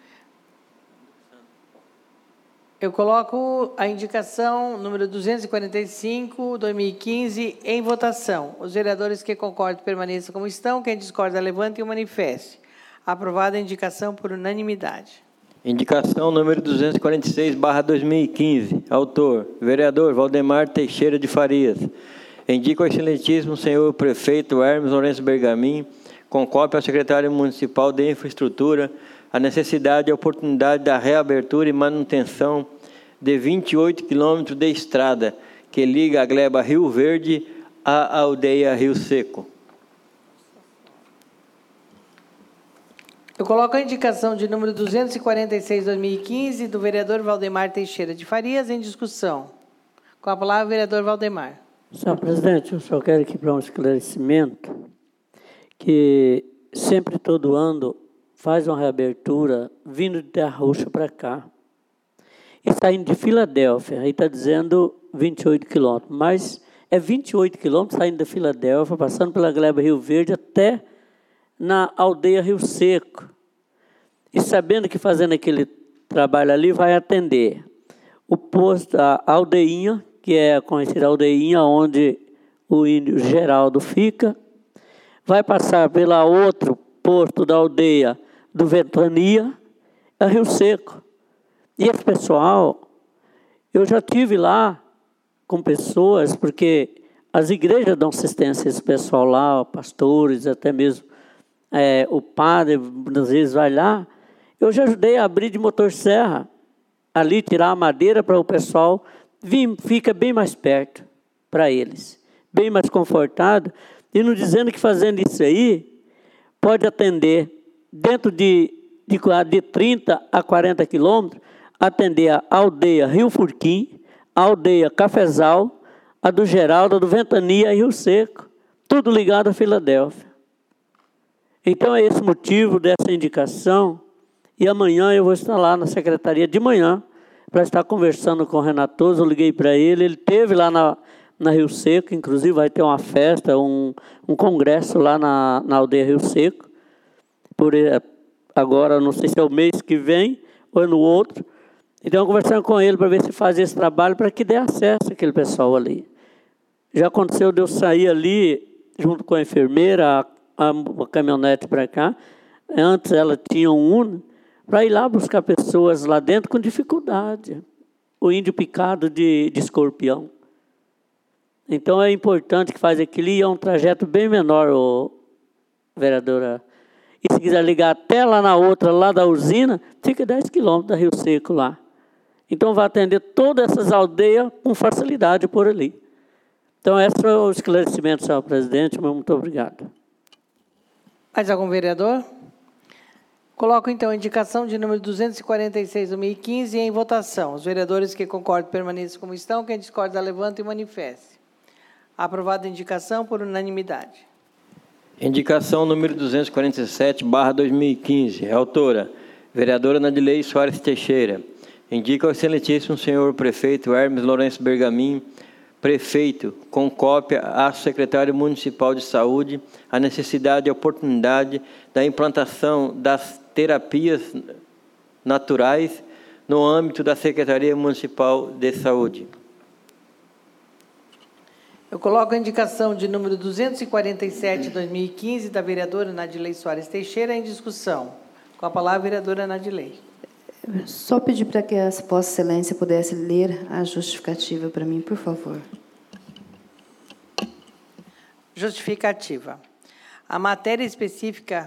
Eu coloco a indicação número 245, 2015, em votação. Os vereadores que concordam permaneçam como estão. Quem discorda, levante e o manifeste. Aprovada a indicação por unanimidade. Indicação número 246/2015. Autor, vereador Valdemar Teixeira de Farias. Indica ao excelentíssimo senhor prefeito Hermes Lourenço Bergamin, com cópia ao secretário municipal de infraestrutura, a necessidade e a oportunidade da reabertura e manutenção de 28 quilômetros de estrada que liga a gleba Rio Verde à aldeia Rio Seco. Eu coloco a indicação de número 246/2015 do vereador Valdemar Teixeira de Farias em discussão. Com a palavra, o vereador Valdemar. Senhor presidente, eu só quero aqui para um esclarecimento que sempre, todo ano, faz uma reabertura vindo de Terra Roxa para cá. E saindo de Filadélfia, aí está dizendo 28 quilômetros, mas é 28 quilômetros saindo da Filadélfia, passando pela gleba Rio Verde até na aldeia Rio Seco. E sabendo que fazendo aquele trabalho ali vai atender o posto, a aldeinha, que é a conhecida aldeinha onde o índio Geraldo fica, vai passar pela outro porto da aldeia do Ventania, a Rio Seco. E esse pessoal, eu já tive lá com pessoas, porque as igrejas dão assistência a esse pessoal lá, pastores, até mesmo o padre, às vezes vai lá. Eu já ajudei a abrir de motosserra, ali tirar a madeira para o pessoal vir, fica bem mais perto para eles, bem mais confortado. E não dizendo que fazendo isso aí, pode atender, dentro de 30 a 40 quilômetros, atender a aldeia Rio Furquim, a aldeia Cafezal, a do Geraldo, a do Ventania e Rio Seco, tudo ligado a Filadélfia. Então, é esse o motivo dessa indicação, e amanhã eu vou estar lá na secretaria de manhã, para estar conversando com o Renatoso. Eu liguei para ele, ele esteve lá na Rio Seco, inclusive vai ter uma festa, um congresso lá na aldeia Rio Seco, agora não sei se é o mês que vem ou é no outro. Então, conversando com ele para ver se faz esse trabalho para que dê acesso àquele pessoal ali. Já aconteceu de eu sair ali, junto com a enfermeira, a caminhonete para cá. Antes ela tinha um Uno, para ir lá buscar pessoas lá dentro com dificuldade. O índio picado de escorpião. Então, é importante que faz aquilo, e é um trajeto bem menor, vereadora. E se quiser ligar até lá na outra, lá da usina, fica 10 quilômetros da Rio Seco lá. Então, vai atender todas essas aldeias com facilidade por ali. Então, esse é o esclarecimento, senhor presidente. Muito obrigado. Mais algum vereador? Coloco, então, a indicação de número 246/2015 em votação. Os vereadores que concordam permaneçam como estão. Quem discorda, levanta e manifeste. Aprovada a indicação por unanimidade. Indicação número 247/2015. Autora, vereadora Nadilei Soares Teixeira. Indica ao excelentíssimo senhor prefeito Hermes Lourenço Bergamin, prefeito, com cópia ao secretário municipal de saúde, a necessidade e a oportunidade da implantação das terapias naturais no âmbito da Secretaria Municipal de Saúde. Eu coloco a indicação de número 247, 2015, da vereadora Nadilei Soares Teixeira em discussão. Com a palavra, a vereadora Nadilei. Só pedir para que a Vossa Excelência pudesse ler a justificativa para mim, por favor. Justificativa. A matéria específica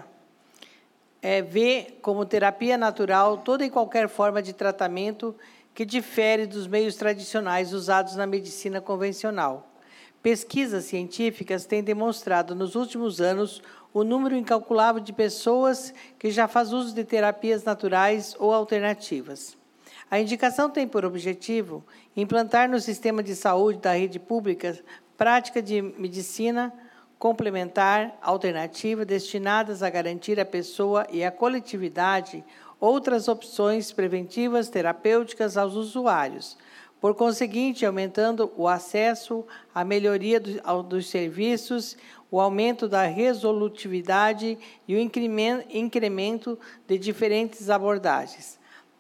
vê como terapia natural toda e qualquer forma de tratamento que difere dos meios tradicionais usados na medicina convencional. Pesquisas científicas têm demonstrado nos últimos anos o número incalculável de pessoas que já faz uso de terapias naturais ou alternativas. A indicação tem por objetivo implantar no sistema de saúde da rede pública prática de medicina complementar alternativa destinadas a garantir à pessoa e à coletividade outras opções preventivas terapêuticas aos usuários, por conseguinte, aumentando o acesso, a melhoria dos serviços, o aumento da resolutividade e o incremento de diferentes abordagens.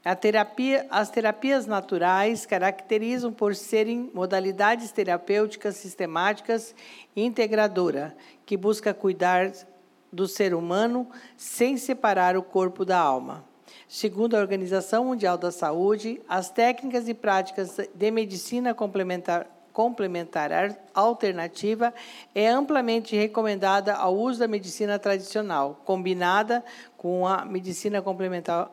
As terapias naturais caracterizam por serem modalidades terapêuticas sistemáticas e integradora, que busca cuidar do ser humano sem separar o corpo da alma. Segundo a Organização Mundial da Saúde, as técnicas e práticas de medicina complementar alternativa é amplamente recomendada ao uso da medicina tradicional, combinada com a medicina complementar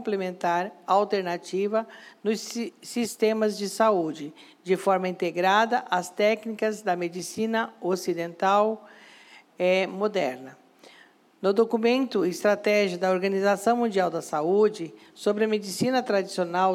alternativa nos sistemas de saúde, de forma integrada às técnicas da medicina ocidental moderna. No documento Estratégia da Organização Mundial da Saúde sobre a Medicina Tradicional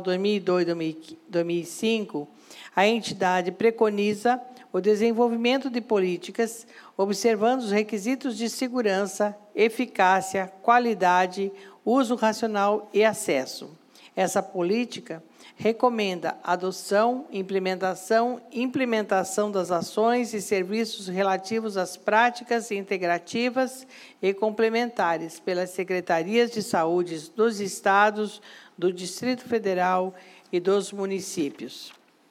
2002-2005, a entidade preconiza o desenvolvimento de políticas observando os requisitos de segurança, eficácia, qualidade, uso racional e acesso. Essa política recomenda adoção, implementação das ações e serviços relativos às práticas integrativas e complementares pelas secretarias de saúde dos estados, do Distrito Federal e dos municípios.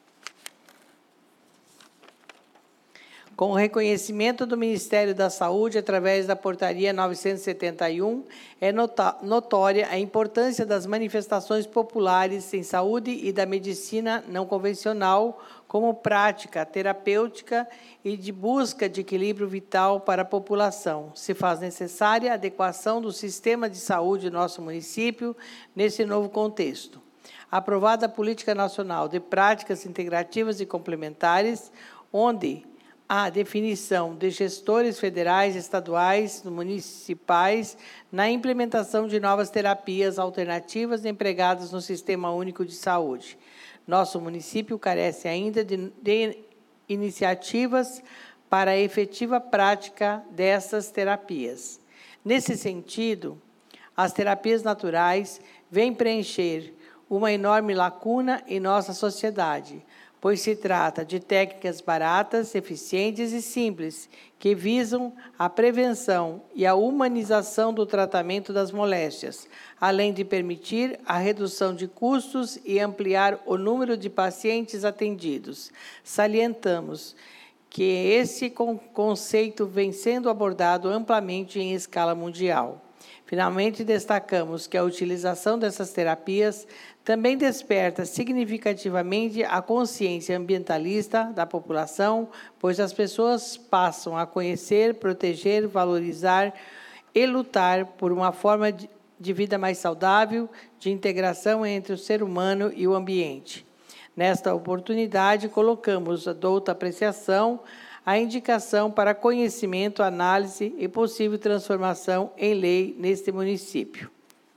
Com o reconhecimento do Ministério da Saúde, através da Portaria 971, é notória a importância das manifestações populares em saúde e da medicina não convencional como prática terapêutica e de busca de equilíbrio vital para a população. Se faz necessária a adequação do sistema de saúde do nosso município nesse novo contexto. Aprovada a Política Nacional de Práticas Integrativas e Complementares, onde a definição de gestores federais, estaduais, municipais, na implementação de novas terapias alternativas empregadas no Sistema Único de Saúde. Nosso município carece ainda de iniciativas para a efetiva prática dessas terapias. Nesse sentido, as terapias naturais vêm preencher uma enorme lacuna em nossa sociedade, pois se trata de técnicas baratas, eficientes e simples, que visam a prevenção e a humanização do tratamento das moléstias, além de permitir a redução de custos e ampliar o número de pacientes atendidos. Salientamos que esse conceito vem sendo abordado amplamente em escala mundial. Finalmente, destacamos que a utilização dessas terapias também desperta significativamente a consciência ambientalista da população, pois as pessoas passam a conhecer, proteger, valorizar e lutar por uma forma de vida mais saudável, de integração entre o ser humano e o ambiente. Nesta oportunidade, colocamos a douta apreciação a indicação para conhecimento, análise e possível transformação em lei neste município.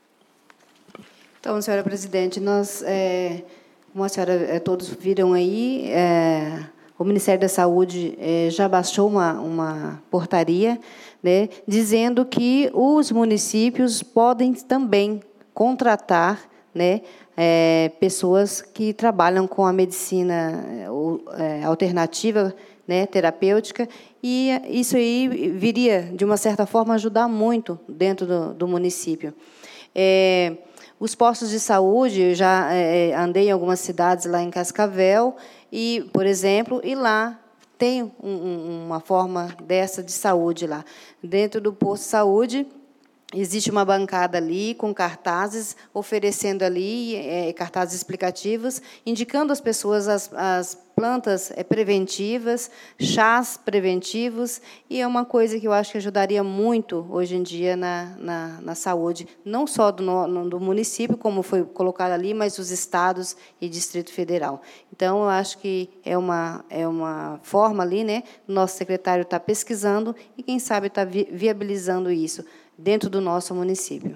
Então, senhora presidente, nós, como a senhora todos viram aí, o Ministério da Saúde já baixou uma portaria, né, dizendo que os municípios podem também contratar, né, pessoas que trabalham com a medicina alternativa, né, terapêutica, e isso aí viria, de uma certa forma, ajudar muito dentro do município. Os postos de saúde, eu já andei em algumas cidades lá em Cascavel, e, por exemplo, e lá tem uma forma dessa de saúde lá. Dentro do posto de saúde, existe uma bancada ali com cartazes, oferecendo ali cartazes explicativos, indicando às pessoas as plantas preventivas, chás preventivos, e é uma coisa que eu acho que ajudaria muito hoje em dia na saúde, não só do município, como foi colocado ali, mas dos estados e Distrito Federal. Então, eu acho que é uma forma ali, né? O nosso secretário está pesquisando e, quem sabe, está viabilizando isso dentro do nosso município.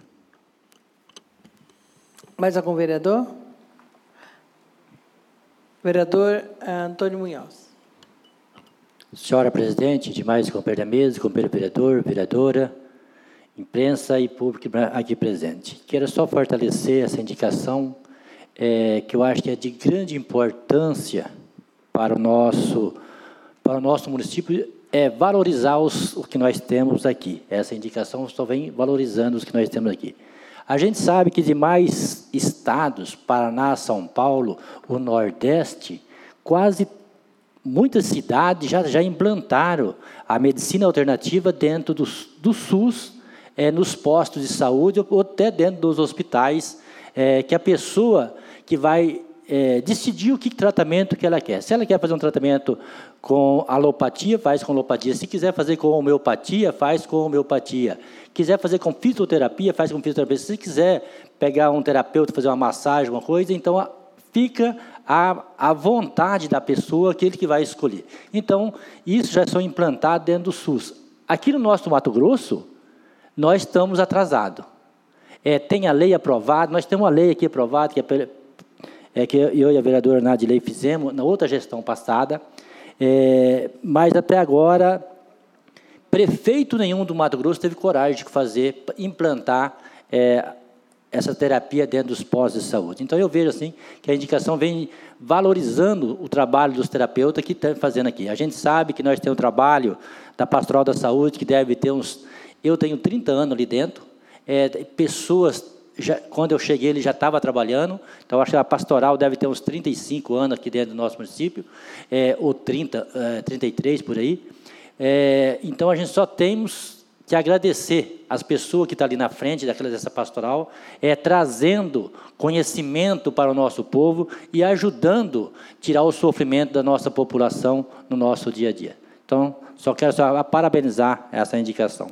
Mais algum vereador? Vereador Antônio Munhoz. Senhora presidente, demais companheiros da mesa, companheiro vereador, vereadora, imprensa e público aqui presente. Quero só fortalecer essa indicação, que eu acho que é de grande importância para o nosso município, valorizar o que nós temos aqui. Essa indicação só vem valorizando os que nós temos aqui. A gente sabe que demais estados, Paraná, São Paulo, o Nordeste, muitas cidades já implantaram a medicina alternativa dentro do SUS, nos postos de saúde, ou até dentro dos hospitais, que a pessoa que vai decidir o tratamento que ela quer. Se ela quer fazer um tratamento com alopatia, faz com alopatia. Se quiser fazer com homeopatia, faz com homeopatia. Quiser fazer com fisioterapia, faz com fisioterapia. Se quiser pegar um terapeuta, fazer uma massagem, alguma coisa, então fica à vontade da pessoa, aquele que vai escolher. Então, isso já são implantados dentro do SUS. Aqui no nosso Mato Grosso, nós estamos atrasados. Tem a lei aprovada, nós temos uma lei aqui aprovada, que eu e a vereadora Nadilei fizemos na outra gestão passada, mas até agora, prefeito nenhum do Mato Grosso teve coragem de implantar essa terapia dentro dos postos de saúde. Então, eu vejo assim que a indicação vem valorizando o trabalho dos terapeutas que estão fazendo aqui. A gente sabe que nós temos um trabalho da Pastoral da Saúde, que deve ter eu tenho 30 anos ali dentro, pessoas... Quando eu cheguei, ele já estava trabalhando, então acho que a pastoral deve ter uns 35 anos aqui dentro do nosso município, ou 33 por aí. Então, a gente só temos que agradecer as pessoas que estão ali na frente dessa pastoral, trazendo conhecimento para o nosso povo e ajudando a tirar o sofrimento da nossa população no nosso dia a dia. Então, só quero parabenizar essa indicação.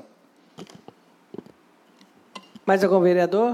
Mais algum vereador?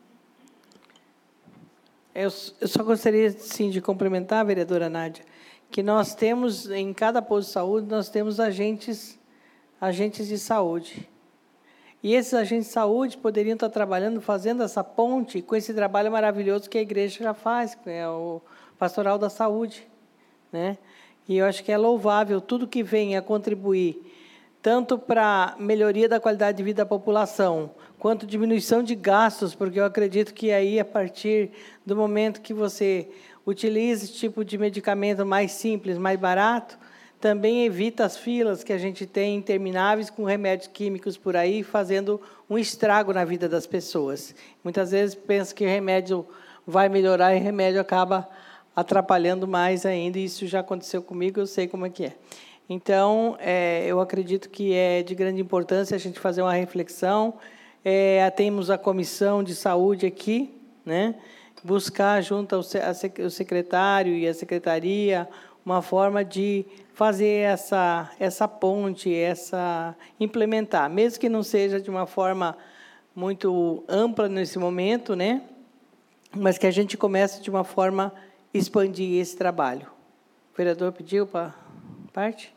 Eu só gostaria, sim, de complementar, vereadora Nádia, que nós temos, em cada posto de saúde, nós temos agentes de saúde. E esses agentes de saúde poderiam estar trabalhando, fazendo essa ponte com esse trabalho maravilhoso que a igreja já faz, que é o Pastoral da Saúde, né? E eu acho que é louvável tudo que vem a contribuir, tanto para a melhoria da qualidade de vida da população, quanto diminuição de gastos, porque eu acredito que aí, a partir do momento que você utiliza esse tipo de medicamento mais simples, mais barato, também evita as filas que a gente tem intermináveis com remédios químicos por aí, fazendo um estrago na vida das pessoas. Muitas vezes pensa que o remédio vai melhorar e o remédio acaba atrapalhando mais ainda, e isso já aconteceu comigo, eu sei como é que é. Então, eu acredito que é de grande importância a gente fazer uma reflexão. Temos a comissão de saúde aqui, né? Buscar junto ao secretário e a secretaria uma forma de fazer essa ponte, implementar, mesmo que não seja de uma forma muito ampla nesse momento, né? Mas que a gente comece de uma forma a expandir esse trabalho. O vereador pediu para parte?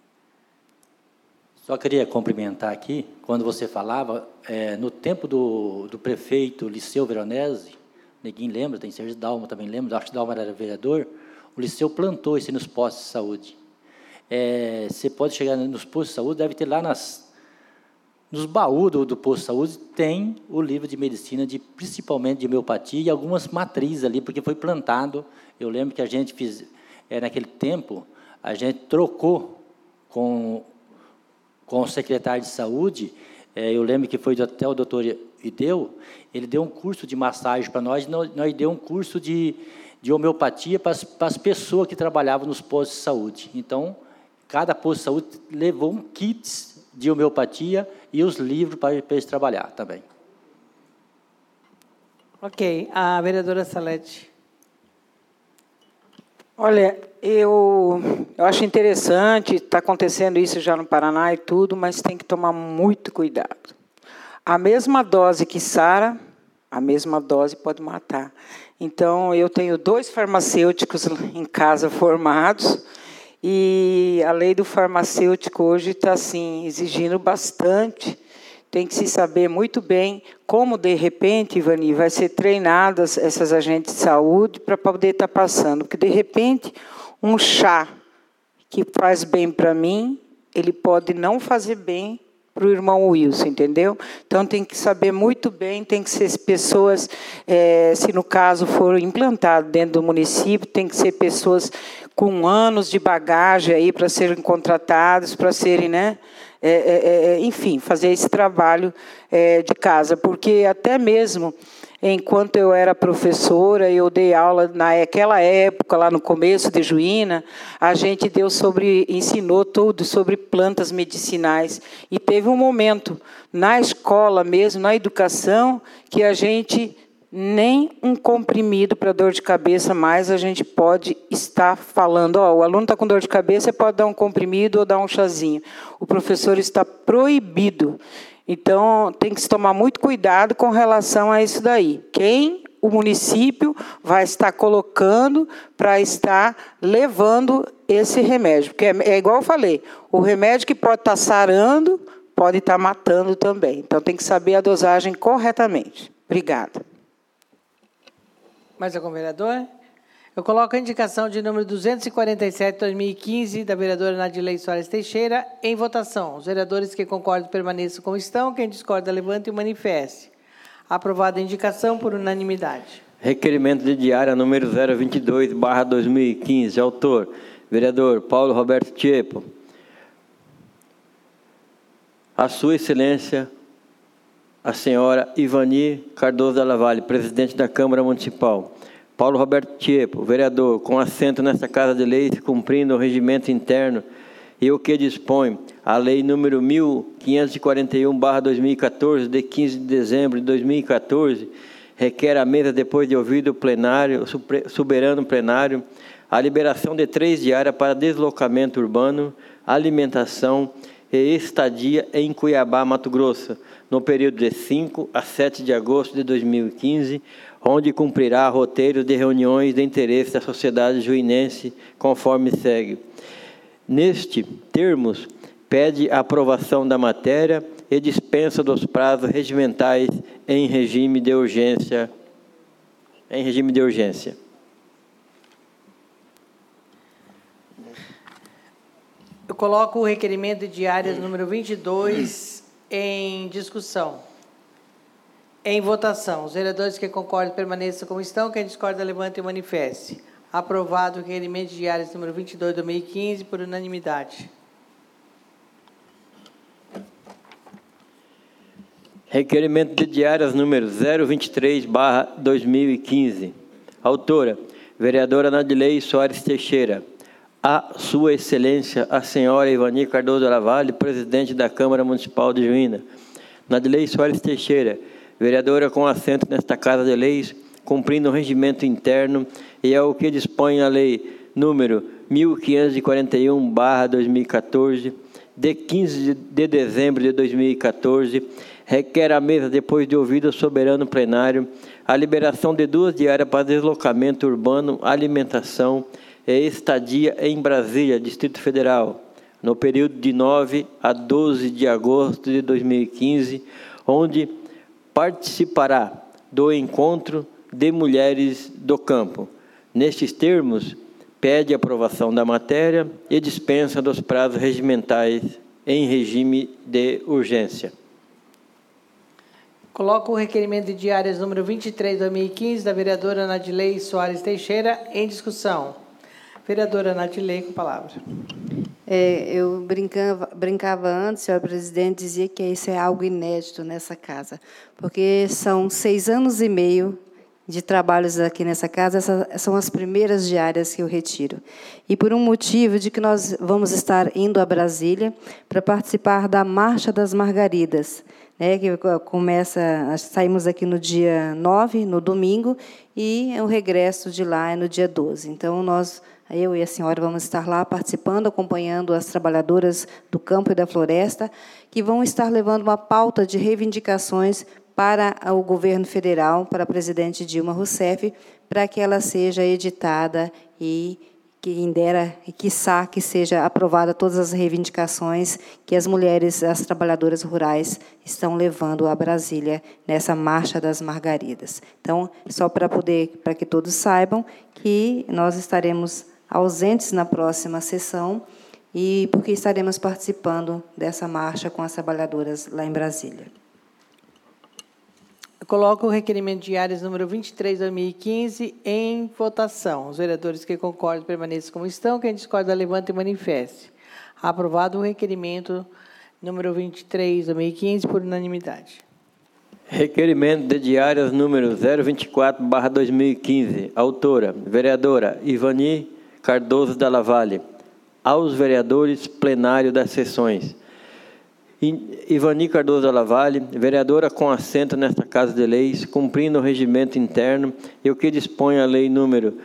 Só queria cumprimentar aqui, quando você falava, no tempo do prefeito Liceu Veronese, ninguém lembra, tem certeza, Dalma também lembra, acho que Dalma era vereador, o Liceu plantou isso nos postos de saúde. Você pode chegar nos postos de saúde, deve ter lá nos baús do posto de saúde, tem o livro de medicina, principalmente de homeopatia, e algumas matrizes ali, porque foi plantado. Eu lembro que a gente fez, naquele tempo, a gente trocou com o secretário de saúde, eu lembro que foi até o doutor e deu, ele deu um curso de massagem para nós, nós deu um curso de homeopatia para as pessoas que trabalhavam nos postos de saúde. Então, cada posto de saúde levou um kit de homeopatia e os livros para eles trabalhar também. Ok. A vereadora Salete. Olha, eu acho interessante, está acontecendo isso já no Paraná e tudo, mas tem que tomar muito cuidado. A mesma dose que sara, a mesma dose pode matar. Então, eu tenho 2 farmacêuticos em casa formados, e a lei do farmacêutico hoje está assim, exigindo bastante. Tem que se saber muito bem como, de repente, Ivani, vai ser treinadas essas agentes de saúde para poder estar passando. Porque, de repente, um chá que faz bem para mim, ele pode não fazer bem para o irmão Wilson, entendeu? Então, tem que saber muito bem, tem que ser pessoas, se no caso for implantado dentro do município, tem que ser pessoas com anos de bagagem aí para serem contratados, para serem, né? Enfim, fazer esse trabalho de casa, porque até mesmo enquanto eu era professora, eu dei aula naquela época, lá no começo de Juína, a gente ensinou tudo sobre plantas medicinais. E teve um momento, na escola mesmo, na educação, que a gente, nem um comprimido para dor de cabeça mais, a gente pode estar falando, o aluno está com dor de cabeça, pode dar um comprimido ou dar um chazinho. O professor está proibido. Então, tem que se tomar muito cuidado com relação a isso daí. Quem o município vai estar colocando para estar levando esse remédio. Porque é igual eu falei, o remédio que pode estar sarando, pode estar matando também. Então, tem que saber a dosagem corretamente. Obrigada. Mais algum vereador? Eu coloco a indicação de número 247, 2015, da vereadora Nadilei Soares Teixeira, em votação. Os vereadores que concordam permaneçam como estão. Quem discorda, levante e manifeste. Aprovada a indicação por unanimidade. Requerimento de diária número 022/2015. Autor, vereador Paulo Roberto Tiepo. A Sua Excelência, a senhora Ivani Cardoso Della Valle, presidente da Câmara Municipal. Paulo Roberto Tiepo, vereador, com assento nesta Casa de Leis, cumprindo o regimento interno e o que dispõe a Lei número 1541/2014, de 15 de dezembro de 2014, requer à mesa, depois de ouvido o plenário, soberano plenário, a liberação de 3 diárias para deslocamento urbano, alimentação e estadia em Cuiabá, Mato Grosso, no período de 5 a 7 de agosto de 2015, onde cumprirá roteiro de reuniões de interesse da sociedade juinense, conforme segue. Neste termos, pede a aprovação da matéria e dispensa dos prazos regimentais em regime de urgência. Eu coloco o requerimento de diárias número 22 em discussão. Em votação. Os vereadores que concordam permaneçam como estão. Quem discorda, levante e manifeste. Aprovado o requerimento de diárias número 22, 2015, por unanimidade. Requerimento de diárias número 023/2015. Autora, vereadora Nadilei Soares Teixeira. A Sua Excelência, a senhora Ivani Cardoso Della Valle, presidente da Câmara Municipal de Juína. Nadilei Soares Teixeira, vereadora com assento nesta Casa de Leis, cumprindo o regimento interno e ao que dispõe a Lei número 1541/2014, de 15 de dezembro de 2014, requer à mesa, depois de ouvido o soberano plenário, a liberação de 2 diárias para deslocamento urbano, alimentação e estadia em Brasília, Distrito Federal, no período de 9 a 12 de agosto de 2015, onde participará do encontro de mulheres do campo. Nestes termos, pede aprovação da matéria e dispensa dos prazos regimentais em regime de urgência. Coloco o requerimento de diárias número 23, 2015, da vereadora Nadilei Soares Teixeira, em discussão. Vereadora Nadilei, com a palavra. Eu brincava antes, senhor presidente, dizia que isso é algo inédito nessa casa, porque são 6 anos e meio de trabalhos aqui nessa casa, essas são as primeiras diárias que eu retiro. E por um motivo de que nós vamos estar indo a Brasília para participar da Marcha das Margaridas, né, que começa, saímos aqui no dia 9, no domingo, e o regresso de lá é no dia 12. Então, eu e a senhora vamos estar lá participando, acompanhando as trabalhadoras do campo e da floresta, que vão estar levando uma pauta de reivindicações para o governo federal, para a presidente Dilma Rousseff, para que ela seja editada e quiçá que seja aprovada todas as reivindicações que as mulheres, as trabalhadoras rurais, estão levando a Brasília nessa Marcha das Margaridas. Então, só para que todos saibam que nós estaremos ausentes na próxima sessão, e porque estaremos participando dessa marcha com as trabalhadoras lá em Brasília. Eu coloco o requerimento de diárias número 23/2015 em votação. Os vereadores que concordam permaneçam como estão. Quem discorda, levante e manifeste. Aprovado o requerimento número 23/2015 por unanimidade. Requerimento de diárias número 024/2015. Autora, vereadora Ivani Cardoso Dalla Valle. Aos vereadores, plenário das sessões. Ivani Cardoso Dalla Valle, vereadora com assento nesta Casa de Leis, cumprindo o regimento interno e o que dispõe a Lei número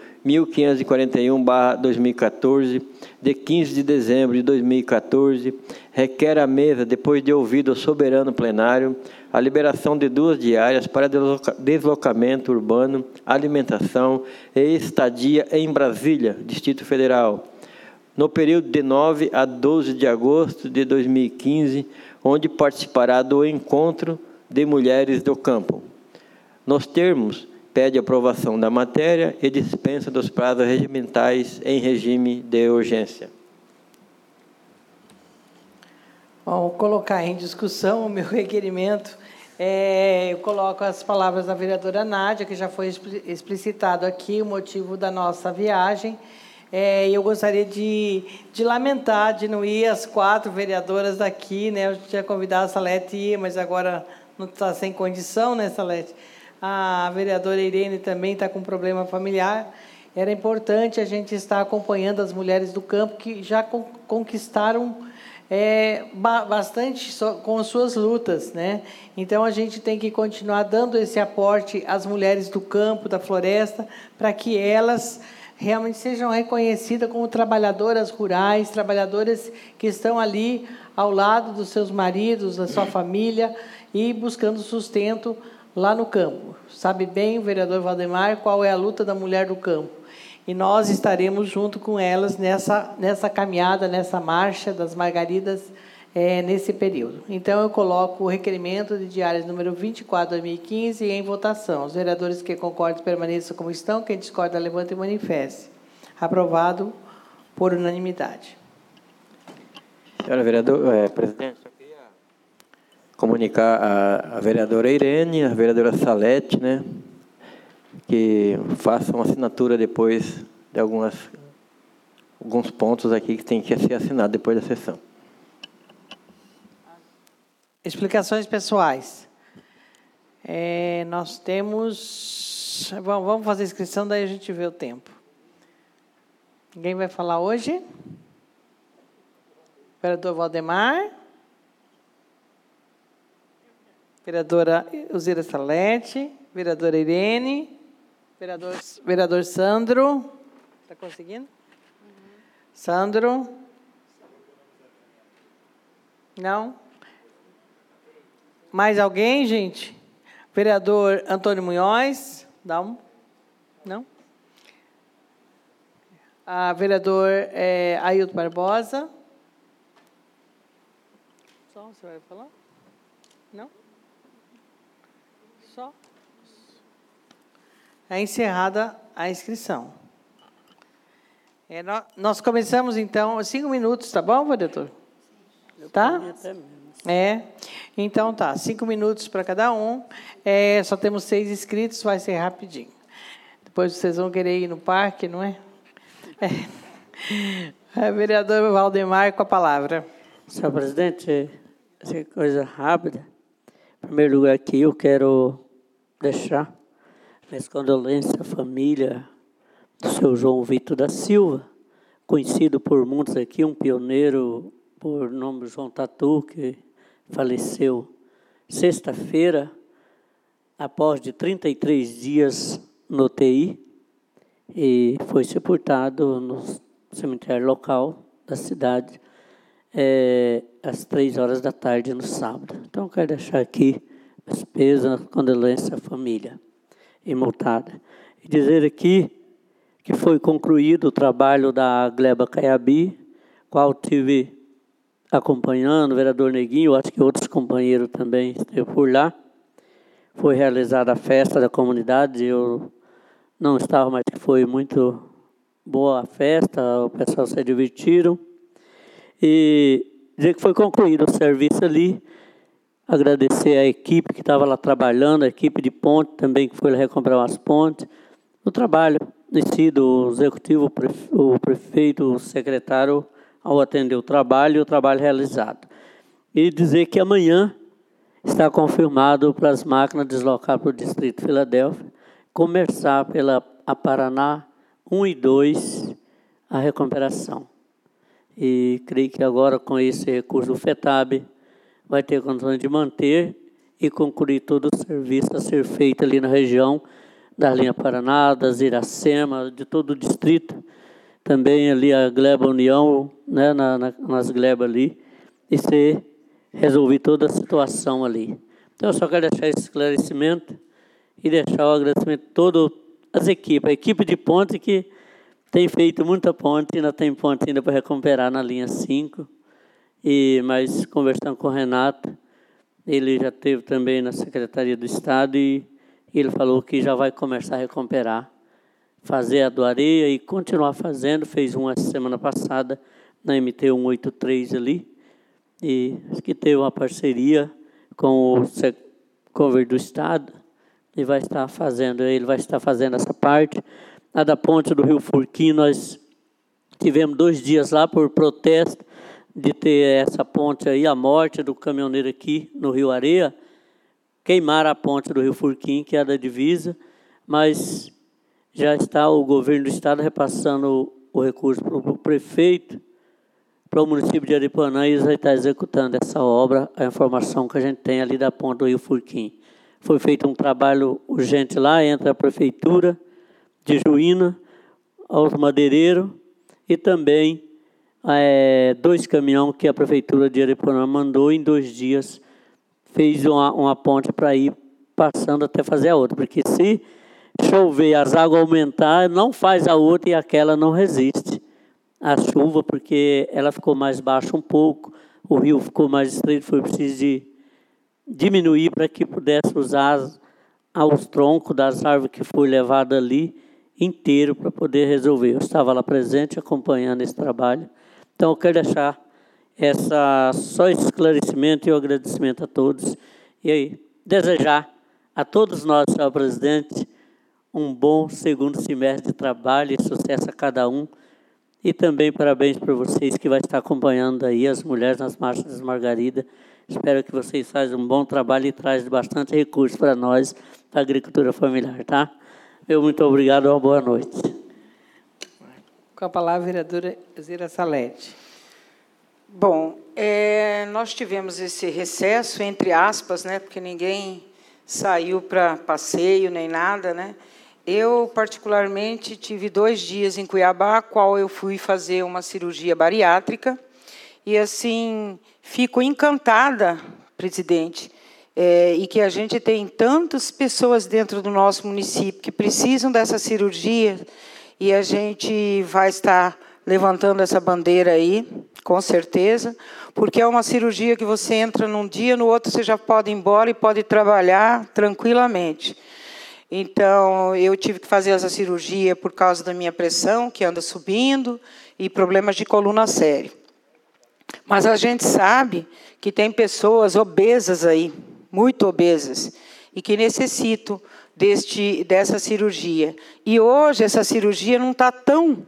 1541/2014, de 15 de dezembro de 2014, requer à mesa, depois de ouvido o soberano plenário, a liberação de 2 diárias para deslocamento urbano, alimentação e estadia em Brasília, Distrito Federal, no período de 9 a 12 de agosto de 2015, onde participará do Encontro de Mulheres do Campo. Nos termos, pede aprovação da matéria e dispensa dos prazos regimentais em regime de urgência. Vou colocar em discussão o meu requerimento. Eu coloco as palavras da vereadora Nádia, que já foi explicitado aqui o motivo da nossa viagem. Eu gostaria de lamentar de não ir as 4 vereadoras daqui, né? Eu tinha convidado a Salete ir, mas agora não está sem condição, né, Salete? A vereadora Irene também está com problema familiar. Era importante a gente estar acompanhando as mulheres do campo que já conquistaram bastante com suas lutas, né? Então, a gente tem que continuar dando esse aporte às mulheres do campo, da floresta, para que elas realmente sejam reconhecidas como trabalhadoras rurais, trabalhadoras que estão ali ao lado dos seus maridos, da sua família, e buscando sustento lá no campo. Sabe bem o vereador Valdemar qual é a luta da mulher do campo. E nós estaremos junto com elas nessa caminhada, nessa marcha das Margaridas, nesse período. Então, eu coloco o requerimento de diárias número 24/2015 em votação. Os vereadores que concordam permaneçam como estão. Quem discorda, levante e manifeste. Aprovado por unanimidade. Senhora vereadora, presidente, só queria comunicar a vereadora Irene, a vereadora Salete, né, que façam assinatura depois de alguns pontos aqui que tem que ser assinado depois da sessão. Explicações pessoais. Nós temos... Vamos fazer a inscrição, daí a gente vê o tempo. Ninguém vai falar hoje? Vereador Valdemar? Vereadora Uzira Salete? Vereadora Irene? Vereador Sandro? Está conseguindo? Sandro? Não? Mais alguém, gente? Vereador Antônio Munhoz? Não? Vereador Ailton Barbosa? Só você vai falar? Não? Só? É encerrada a inscrição. Nós começamos, então, 5 minutos, tá bom, vereador? Tá? Então tá, 5 minutos para cada um. Só temos 6 inscritos, vai ser rapidinho. Depois vocês vão querer ir no parque, não é? Vereador Valdemar, com a palavra. Senhor presidente, essa coisa rápida. Em primeiro lugar aqui, eu quero deixar minhas condolências à família do seu João Vitor da Silva, conhecido por muitos aqui, um pioneiro por nome João Tatu, que faleceu sexta-feira, após de 33 dias no UTI, e foi sepultado no cemitério local da cidade, às 3 horas da tarde, no sábado. Então, quero deixar aqui as pesas, condolência à família imultada. E dizer aqui que foi concluído o trabalho da Gleba Caiabi, qual tive acompanhando, o vereador Neguinho, acho que outros companheiros também esteve por lá. Foi realizada a festa da comunidade, eu não estava, mas foi muito boa a festa, o pessoal se divertiram. E dizer que foi concluído o serviço ali, agradecer a equipe que estava lá trabalhando, a equipe de ponte também, que foi lá recomprar umas pontes. O trabalho em si do executivo, o prefeito, o secretário, ao atender o trabalho realizado. E dizer que amanhã está confirmado para as máquinas deslocar para o Distrito Filadélfia, começar pela Paraná 1 e 2 a recuperação. E creio que agora, com esse recurso do FETAB, vai ter condições de manter e concluir todo o serviço a ser feito ali na região da linha Paraná, das Iracema, de todo o distrito. Também ali a Gleba União, né, nas glebas ali, e ser resolver toda a situação ali. Então, eu só quero deixar esse esclarecimento e deixar o agradecimento a todas as equipes, a equipe de ponte que tem feito muita ponte, ainda tem ponte ainda para recuperar na linha 5, mas conversando com o Renato, ele já esteve também na Secretaria do Estado e ele falou que já vai começar a recuperar, fazer a do Areia e continuar fazendo, fez uma semana passada na MT 183 ali, e que teve uma parceria com o Governo do Estado, e vai estar fazendo, ele vai estar fazendo essa parte. A da ponte do Rio Furquim, nós tivemos 2 dias lá por protesto de ter essa ponte aí, a morte do caminhoneiro aqui no Rio Areia, queimaram a ponte do Rio Furquim, que é a da divisa, mas já está o governo do estado repassando o recurso para o prefeito, para o município de Aripuanã, e já está executando essa obra, a informação que a gente tem ali da ponte do Rio Furquim. Foi feito um trabalho urgente lá, entre a prefeitura de Juína, aos madeireiros, e também 2 caminhões que a prefeitura de Aripuanã mandou em 2 dias, fez uma ponte para ir passando até fazer a outra, porque se chover, as águas aumentar, não faz a outra e aquela não resiste à chuva, porque ela ficou mais baixa um pouco, o rio ficou mais estreito, foi preciso de diminuir para que pudesse usar os troncos das árvores que foi levado ali inteiro para poder resolver. Eu estava lá presente acompanhando esse trabalho. Então, eu quero deixar só esse esclarecimento e o agradecimento a todos. E aí, desejar a todos nós, senhor presidente, um bom segundo semestre de trabalho e sucesso a cada um. E também parabéns para vocês que vai estar acompanhando aí as mulheres nas marchas das Margaridas. Espero que vocês façam um bom trabalho e trazem bastante recurso para nós, para a agricultura familiar, tá? Muito obrigado, uma boa noite. Com a palavra, a vereadora Zira Salete. Bom, nós tivemos esse recesso, entre aspas, né, porque ninguém saiu para passeio nem nada, né? Eu, particularmente, tive 2 dias em Cuiabá, a qual eu fui fazer uma cirurgia bariátrica, e, assim, fico encantada, presidente, e que a gente tem tantas pessoas dentro do nosso município que precisam dessa cirurgia, e a gente vai estar levantando essa bandeira aí, com certeza, porque é uma cirurgia que você entra num dia, no outro você já pode ir embora e pode trabalhar tranquilamente. Então, eu tive que fazer essa cirurgia por causa da minha pressão, que anda subindo, e problemas de coluna séria. Mas a gente sabe que tem pessoas obesas aí, muito obesas, e que necessitam dessa cirurgia. E hoje essa cirurgia não está tão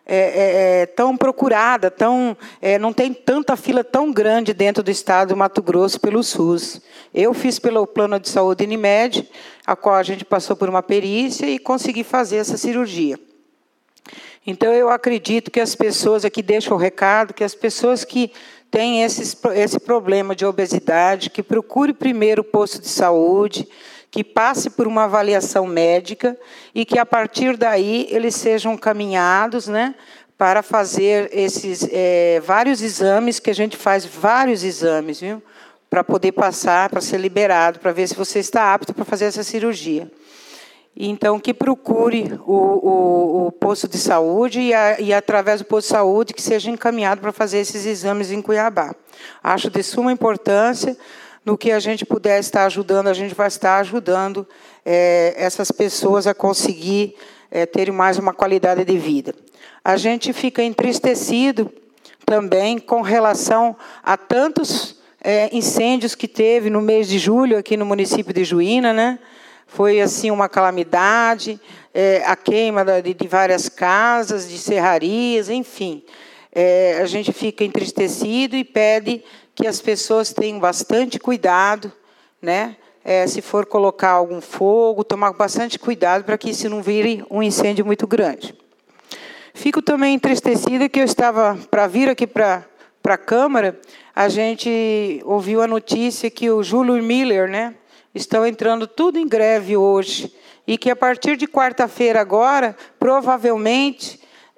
tão procurada, não tem tanta fila tão grande dentro do estado do Mato Grosso pelo SUS. Eu fiz pelo plano de saúde Unimed, a qual a gente passou por uma perícia e consegui fazer essa cirurgia. Então, eu acredito que as pessoas, aqui deixo o recado, que as pessoas que têm esse problema de obesidade, que procure primeiro o posto de saúde, que passe por uma avaliação médica e que, a partir daí, eles sejam caminhados, né, para fazer esses vários exames, que a gente faz vários exames, viu, para poder passar, para ser liberado, para ver se você está apto para fazer essa cirurgia. Então, que procure o posto de saúde e, através do posto de saúde, que seja encaminhado para fazer esses exames em Cuiabá. Acho de suma importância. No que a gente puder estar ajudando, a gente vai estar ajudando essas pessoas a conseguir ter mais uma qualidade de vida. A gente fica entristecido também com relação a tantos incêndios que teve no mês de julho aqui no município de Juína, né? Foi assim uma calamidade, a queima de várias casas, de serrarias, enfim. A gente fica entristecido e pede que as pessoas tenham bastante cuidado, né? Se for colocar algum fogo, tomar bastante cuidado para que isso não vire um incêndio muito grande. Fico também entristecida que eu estava para vir aqui para a Câmara, a gente ouviu a notícia que o Júlio Miller, né, estão entrando tudo em greve hoje, e que, a partir de quarta-feira agora, provavelmente,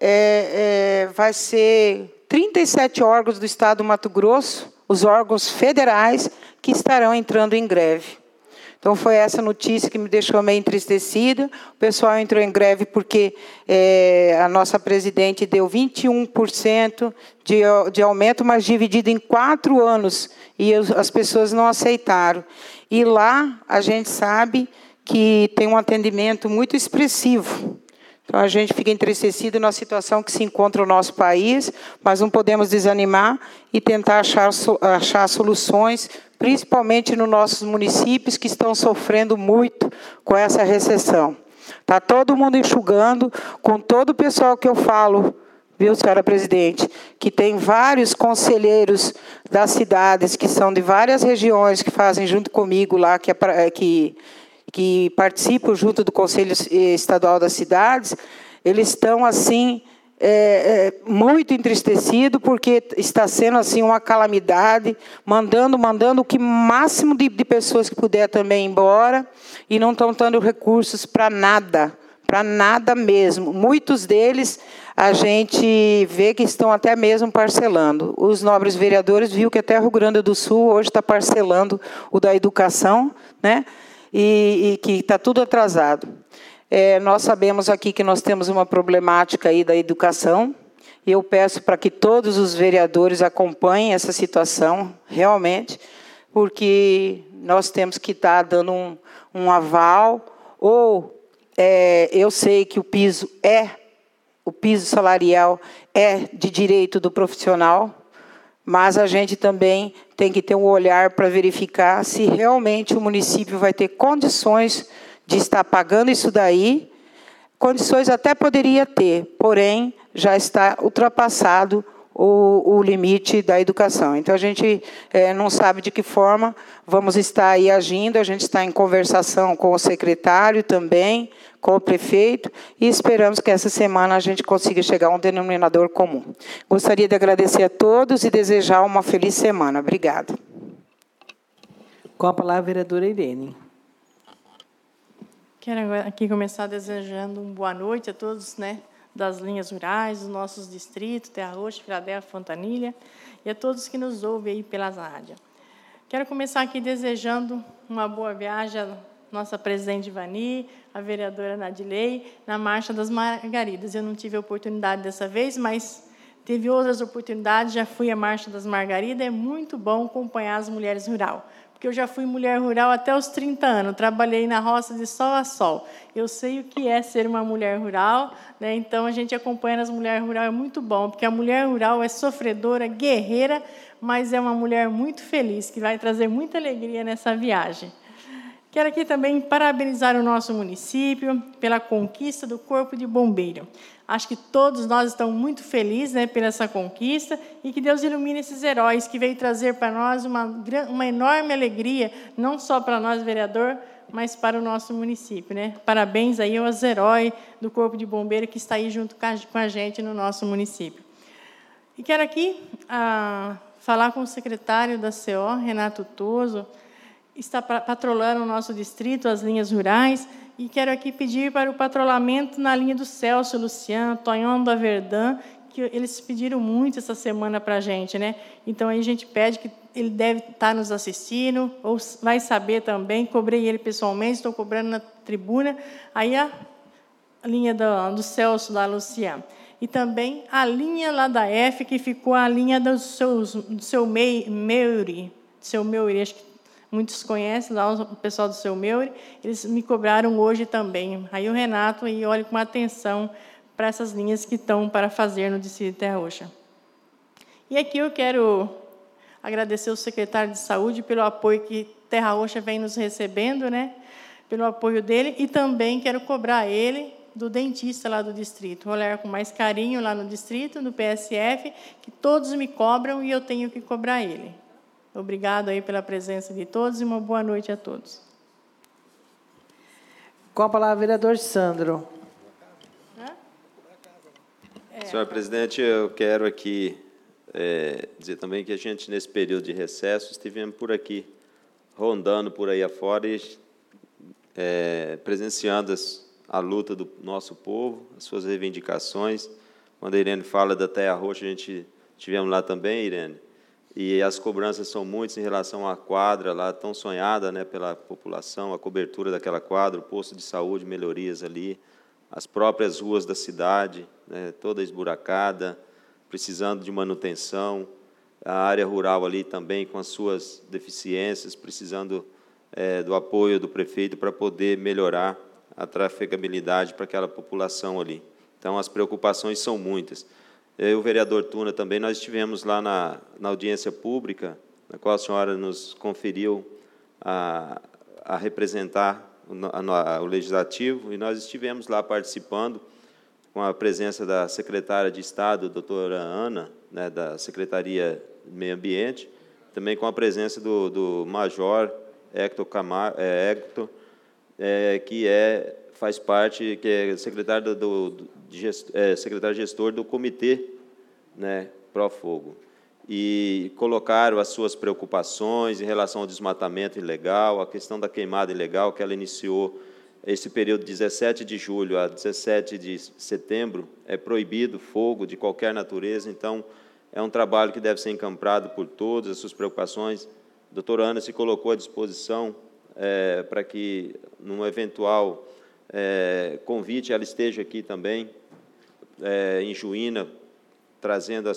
vai ser 37 órgãos do Estado do Mato Grosso, os órgãos federais, que estarão entrando em greve. Então, foi essa notícia que me deixou meio entristecida. O pessoal entrou em greve porque a nossa presidente deu 21% de aumento, mas dividido em 4 anos, e as pessoas não aceitaram. E lá, a gente sabe que tem um atendimento muito expressivo. Então, a gente fica entristecido na situação que se encontra o nosso país, mas não podemos desanimar e tentar achar soluções, principalmente nos nossos municípios, que estão sofrendo muito com essa recessão. Está todo mundo enxugando, com todo o pessoal que eu falo, viu, senhora presidente, que tem vários conselheiros das cidades, que são de várias regiões, que fazem junto comigo lá, que participam junto do Conselho Estadual das Cidades. Eles estão assim muito entristecidos, porque está sendo assim uma calamidade, mandando o máximo de pessoas que puder também embora, e não estão dando recursos para nada mesmo. Muitos deles a gente vê que estão até mesmo parcelando. Os nobres vereadores viram que até Rio Grande do Sul hoje está parcelando o da educação, né? E que está tudo atrasado. Nós sabemos aqui que nós temos uma problemática aí da educação, e eu peço para que todos os vereadores acompanhem essa situação, realmente, porque nós temos que estar dando um aval, ou eu sei que o piso salarial é de direito do profissional, mas a gente também tem que ter um olhar para verificar se realmente o município vai ter condições de estar pagando isso daí. Condições até poderia ter, porém, já está ultrapassado o limite da educação. Então, a gente não sabe de que forma vamos estar aí agindo. A gente está em conversação com o secretário também, com o prefeito, e esperamos que essa semana a gente consiga chegar a um denominador comum. Gostaria de agradecer a todos e desejar uma feliz semana. Obrigada. Com a palavra, a vereadora Irene. Quero aqui começar desejando uma boa noite a todos, né, das linhas rurais, dos nossos distritos, Terra Roxa, Filadélfia, Fontanilha, e a todos que nos ouvem aí pelas rádios. Quero começar aqui desejando uma boa viagem à nossa presidente Ivani, a vereadora Nadilei, na Marcha das Margaridas. Eu não tive a oportunidade dessa vez, mas teve outras oportunidades, já fui à Marcha das Margaridas. É muito bom acompanhar as mulheres rurais, porque eu já fui mulher rural até os 30 anos, trabalhei na roça de sol a sol. Eu sei o que é ser uma mulher rural, né? Então, a gente acompanhando as mulheres rurais é muito bom, porque a mulher rural é sofredora, guerreira, mas é uma mulher muito feliz, que vai trazer muita alegria nessa viagem. Quero aqui também parabenizar o nosso município pela conquista do Corpo de Bombeiro. Acho que todos nós estamos muito felizes, né, pela essa conquista, e que Deus ilumine esses heróis que veio trazer para nós uma enorme alegria, não só para nós, vereador, mas para o nosso município, né? Parabéns aí aos heróis do Corpo de Bombeiro que está aí junto com a gente no nosso município. E quero aqui falar com o secretário da CO, Renato Toso, está patrolando o nosso distrito, as linhas rurais, e quero aqui pedir para o patrulhamento na linha do Celso, Luciano, Tonhão da Verdã, que eles pediram muito essa semana para a gente, né? Então, aí a gente pede que ele deve estar nos assistindo, ou vai saber também, cobrei ele pessoalmente, estou cobrando na tribuna, aí a linha do Celso, da Luciano. E também a linha lá da F, que ficou a linha do seu Meuri, acho que muitos conhecem, lá o pessoal do seu Meuri, eles me cobraram hoje também. Aí o Renato aí olha com atenção para essas linhas que estão para fazer no distrito de Terra Roxa. E aqui eu quero agradecer ao secretário de Saúde pelo apoio que Terra Roxa vem nos recebendo, né? Pelo apoio dele, e também quero cobrar ele do dentista lá do distrito. Vou olhar com mais carinho lá no distrito, no PSF, que todos me cobram e eu tenho que cobrar ele. Obrigado aí pela presença de todos e uma boa noite a todos. Com a palavra, vereador Sandro. Senhor presidente, eu quero aqui dizer também que a gente, nesse período de recesso, estivemos por aqui, rondando por aí afora e presenciando a luta do nosso povo, as suas reivindicações. Quando a Irene fala da Terra Roxa, a gente estivemos lá também, Irene, e as cobranças são muitas em relação à quadra lá, tão sonhada, né, pela população, a cobertura daquela quadra, o posto de saúde, melhorias ali, as próprias ruas da cidade, né, toda esburacada, precisando de manutenção, a área rural ali também com as suas deficiências, precisando do apoio do prefeito para poder melhorar a trafegabilidade para aquela população ali. Então, as preocupações são muitas. Eu e o vereador Tuna também, nós estivemos lá na audiência pública, na qual a senhora nos conferiu a representar o Legislativo, e nós estivemos lá participando com a presença da secretária de Estado, doutora Ana, né, da Secretaria de Meio Ambiente, também com a presença do Major Hector Camargo, que faz parte, que é secretário secretário gestor do Comitê, né, Pró-Fogo. E colocaram as suas preocupações em relação ao desmatamento ilegal, a questão da queimada ilegal, que ela iniciou esse período de 17 de julho a 17 de setembro, é proibido fogo de qualquer natureza, então é um trabalho que deve ser encampado por todas as suas preocupações. A doutora Ana se colocou à disposição para que, num eventual convite, ela esteja aqui também, em Juína, trazendo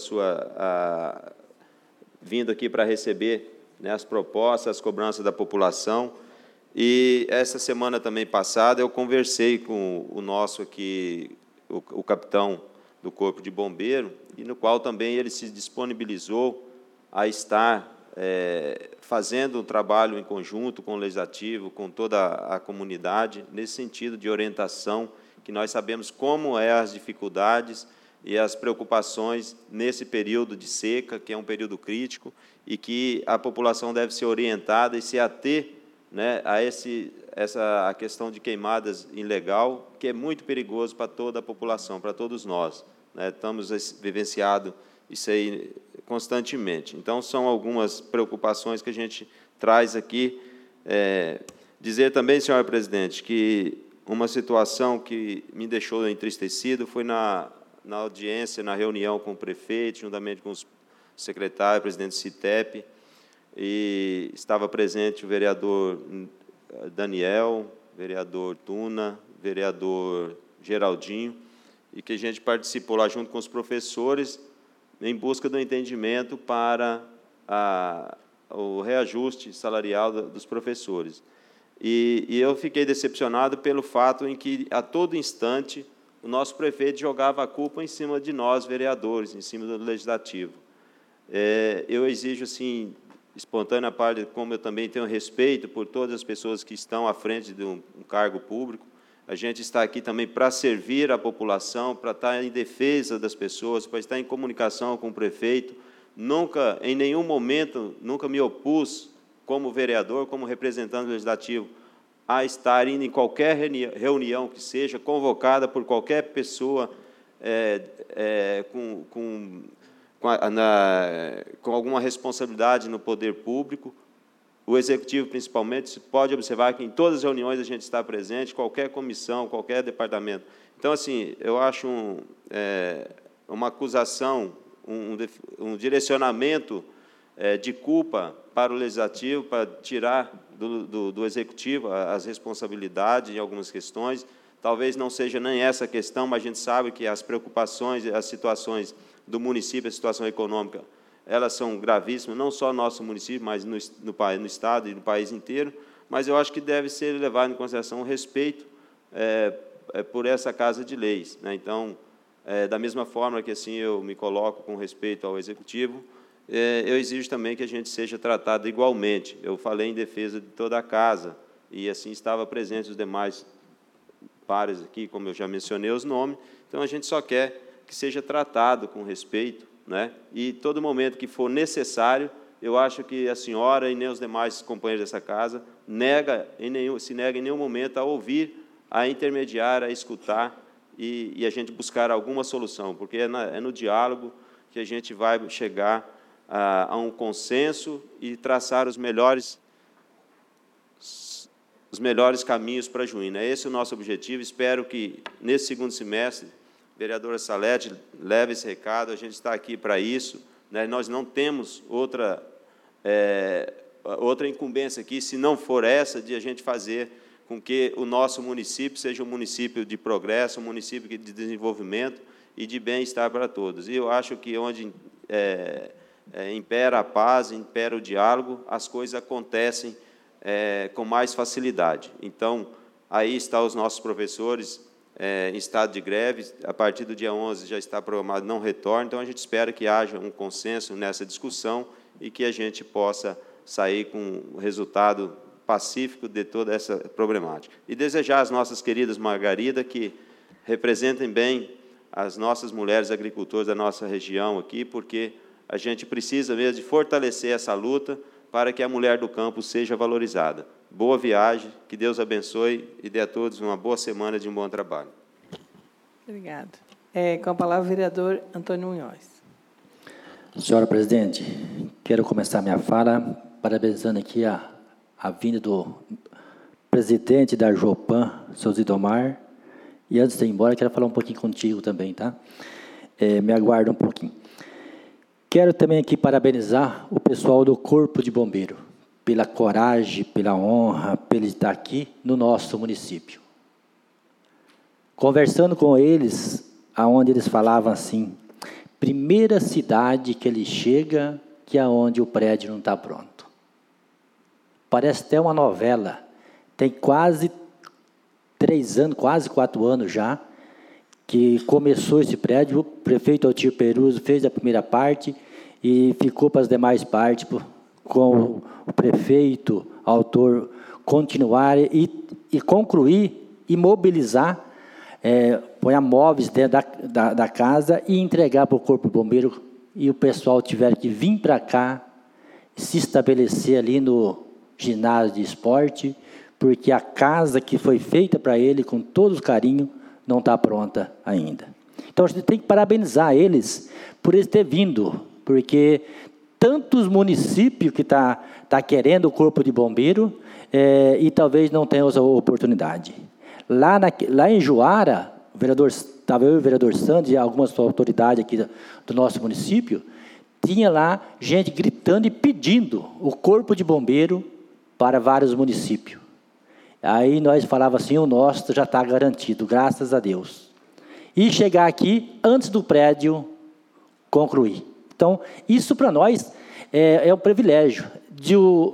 vindo aqui para receber, né, as propostas, as cobranças da população. E essa semana também passada eu conversei com o nosso aqui, o capitão do Corpo de Bombeiro, e no qual também ele se disponibilizou a estar fazendo um trabalho em conjunto com o Legislativo, com toda a comunidade, nesse sentido de orientação, que nós sabemos como as dificuldades e as preocupações nesse período de seca, que é um período crítico, e que a população deve ser orientada e se ater, né, a questão de queimadas ilegal, que é muito perigoso para toda a população, para todos nós, né? Estamos vivenciando isso aí constantemente. Então, são algumas preocupações que a gente traz aqui. Dizer também, senhora presidente, que uma situação que me deixou entristecido foi na audiência, na reunião com o prefeito, juntamente com os secretários, presidente do CITEP, e estava presente o vereador Daniel, vereador Tuna, vereador Geraldinho, e que a gente participou lá junto com os professores em busca do entendimento para o reajuste salarial dos professores. E eu fiquei decepcionado pelo fato em que, a todo instante, o nosso prefeito jogava a culpa em cima de nós, vereadores, em cima do Legislativo. Eu exijo, assim, espontânea parte, como eu também tenho respeito por todas as pessoas que estão à frente de um cargo público. A gente está aqui também para servir a população, para estar em defesa das pessoas, para estar em comunicação com o prefeito. Nunca, em nenhum momento, nunca me opus, como vereador, como representante legislativo, a estar indo em qualquer reunião que seja convocada por qualquer pessoa com alguma responsabilidade no poder público. O Executivo, principalmente, se pode observar que em todas as reuniões a gente está presente, qualquer comissão, qualquer departamento. Então, assim, eu acho uma acusação, um direcionamento de culpa para o Legislativo, para tirar do Executivo as responsabilidades em algumas questões. Talvez não seja nem essa questão, mas a gente sabe que as preocupações, as situações do município, a situação econômica, elas são gravíssimas, não só no nosso município, mas no Estado e no país inteiro, mas eu acho que deve ser levado em consideração o respeito por essa Casa de Leis, né? Então, da mesma forma que assim eu me coloco com respeito ao Executivo, eu exijo também que a gente seja tratado igualmente. Eu falei em defesa de toda a Casa, e assim estava presente os demais pares aqui, como eu já mencionei os nomes, então a gente só quer que seja tratado com respeito, né? E todo momento que for necessário, eu acho que a senhora e nem os demais companheiros dessa casa se nega em nenhum momento a ouvir, a intermediar, a escutar e a gente buscar alguma solução, porque é no diálogo que a gente vai chegar a um consenso e traçar os melhores caminhos para Juína. Esse é o nosso objetivo. Espero que, nesse segundo semestre, vereadora Salete, leve esse recado, a gente está aqui para isso, né? Nós não temos outra incumbência aqui, se não for essa, de a gente fazer com que o nosso município seja um município de progresso, um município de desenvolvimento e de bem-estar para todos. E eu acho que onde impera a paz, impera o diálogo, as coisas acontecem com mais facilidade. Então, aí estão os nossos professores, em estado de greve, a partir do dia 11 já está programado não retorno, então a gente espera que haja um consenso nessa discussão e que a gente possa sair com um resultado pacífico de toda essa problemática. E desejar às nossas queridas Margarida que representem bem as nossas mulheres agricultoras da nossa região aqui, porque a gente precisa mesmo de fortalecer essa luta para que a mulher do campo seja valorizada. Boa viagem, que Deus abençoe e dê a todos uma boa semana de um bom trabalho. Obrigada. Com a palavra, o vereador Antônio Munhoz. Senhora presidente, quero começar minha fala parabenizando aqui a vinda do presidente da Jopan, seu Zidomar, e antes de ir embora, quero falar um pouquinho contigo também, tá? Me aguarda um pouquinho. Quero também aqui parabenizar o pessoal do Corpo de Bombeiro, pela coragem, pela honra, pelo estar aqui no nosso município. Conversando com eles, aonde eles falavam assim, primeira cidade que ele chega, que é onde o prédio não está pronto. Parece até uma novela. Tem quase 3 anos, quase 4 anos já, que começou esse prédio, o prefeito Altir Peruso fez a primeira parte e ficou para as demais partes, com o prefeito, autor, continuar e concluir e mobilizar, pôr móveis dentro da casa e entregar para o Corpo Bombeiro, e o pessoal tiver que vir para cá, se estabelecer ali no ginásio de esporte, porque a casa que foi feita para ele, com todo o carinho, não está pronta ainda. Então, a gente tem que parabenizar eles por eles terem vindo, porque tantos municípios que tá querendo o Corpo de Bombeiro e talvez não tenham essa oportunidade. Lá em Juara, estava eu e o vereador Santos e algumas autoridades aqui do nosso município, tinha lá gente gritando e pedindo o Corpo de Bombeiro para vários municípios. Aí nós falávamos assim, o nosso já está garantido, graças a Deus. E chegar aqui antes do prédio concluir. Então, isso para nós é um privilégio de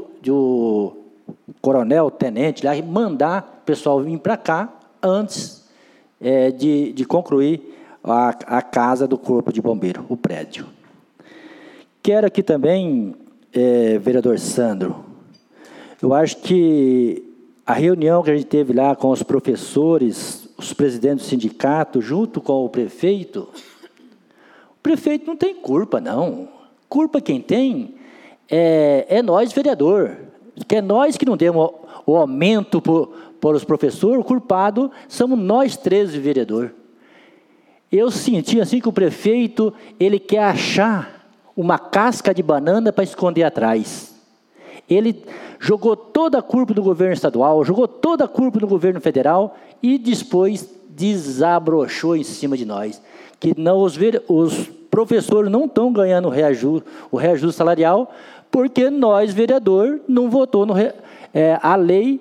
o coronel, tenente, lá, mandar o pessoal vir para cá antes de concluir a casa do Corpo de Bombeiro, o prédio. Quero aqui também vereador Sandro, eu acho que a reunião que a gente teve lá com os professores, os presidentes do sindicato, junto com o prefeito não tem culpa, não. Culpa quem tem é nós, vereador. Que é nós que não demos o aumento para os professores, o culpado somos nós 13 vereadores. Eu senti assim que o prefeito ele quer achar uma casca de banana para esconder atrás. Ele jogou toda a culpa do governo estadual, jogou toda a culpa do governo federal e depois desabrochou em cima de nós. Que não, os professores não estão ganhando o reajuste salarial porque nós, vereador, não votou a lei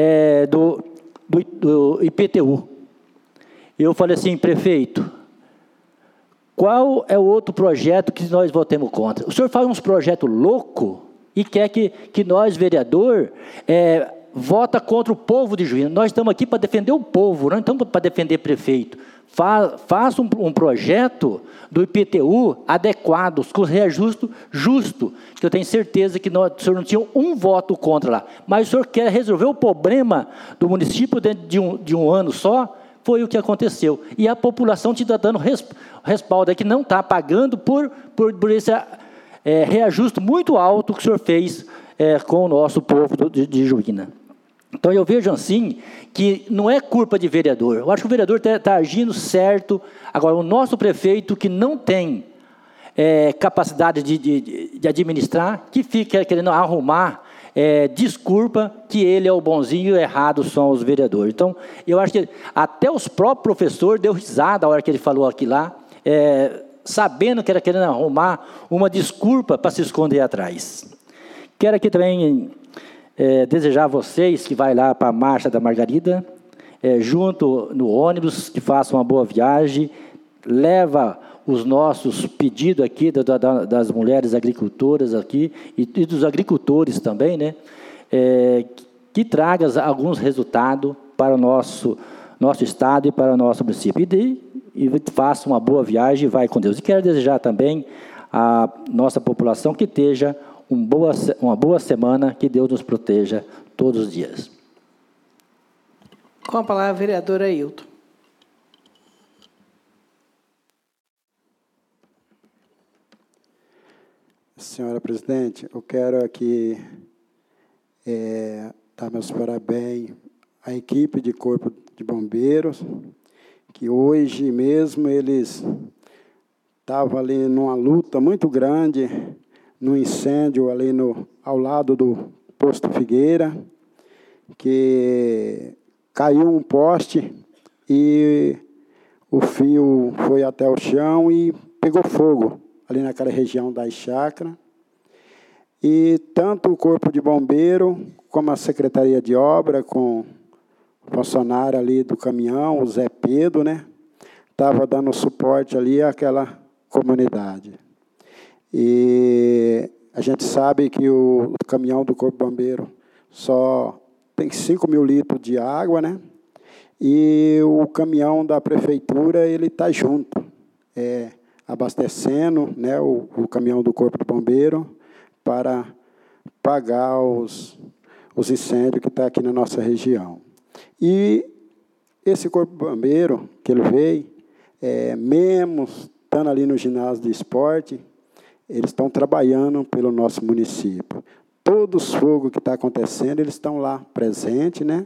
do IPTU. Eu falei assim, prefeito, qual é o outro projeto que nós votemos contra? O senhor faz uns projetos loucos e quer que nós, vereador, vota contra o povo de Juína. Nós estamos aqui para defender o povo, não estamos para defender prefeito. Faça um projeto do IPTU adequado, com reajuste justo, que eu tenho certeza que o senhor não tinha um voto contra lá. Mas o senhor quer resolver o problema do município dentro de um ano só? Foi o que aconteceu. E a população te está dando respaldo, que não está pagando por esse reajuste muito alto que o senhor fez com o nosso povo de Juína. Então, eu vejo assim, que não é culpa de vereador. Eu acho que o vereador está agindo certo. Agora, o nosso prefeito, que não tem capacidade de administrar, que fica querendo arrumar desculpa que ele é o bonzinho e o errado são os vereadores. Então, eu acho que até os próprios professores deu risada a hora que ele falou aqui lá, sabendo que era querendo arrumar uma desculpa para se esconder atrás. Quero aqui também desejar a vocês que vai lá para a Marcha da Margarida, junto no ônibus, que façam uma boa viagem, leva os nossos pedidos aqui das mulheres agricultoras aqui e dos agricultores também, né? Que traga alguns resultados para o nosso estado e para o nosso município. E faça uma boa viagem e vai com Deus. E quero desejar também à nossa população que esteja uma boa semana, que Deus nos proteja todos os dias. Com a palavra, a vereadora Ailton. Senhora presidente, eu quero aqui dar meus parabéns à equipe de Corpo de Bombeiros, que hoje mesmo eles estavam ali numa luta muito grande, no incêndio ali ao lado do Posto Figueira, que caiu um poste e o fio foi até o chão e pegou fogo ali naquela região das chácaras. E tanto o Corpo de Bombeiro, como a Secretaria de Obra, com o funcionário ali do caminhão, o Zé Pedro, né, estava dando suporte ali àquela comunidade. E a gente sabe que o caminhão do Corpo de Bombeiro só tem 5.000 litros de água, né? E o caminhão da prefeitura, ele está junto, abastecendo, né, o caminhão do Corpo de Bombeiro para pagar os incêndios que estão aqui na nossa região. E esse Corpo de Bombeiro, que ele veio, mesmo estando ali no ginásio de esporte, eles estão trabalhando pelo nosso município. Todos os fogos que estão acontecendo, eles estão lá presentes, né?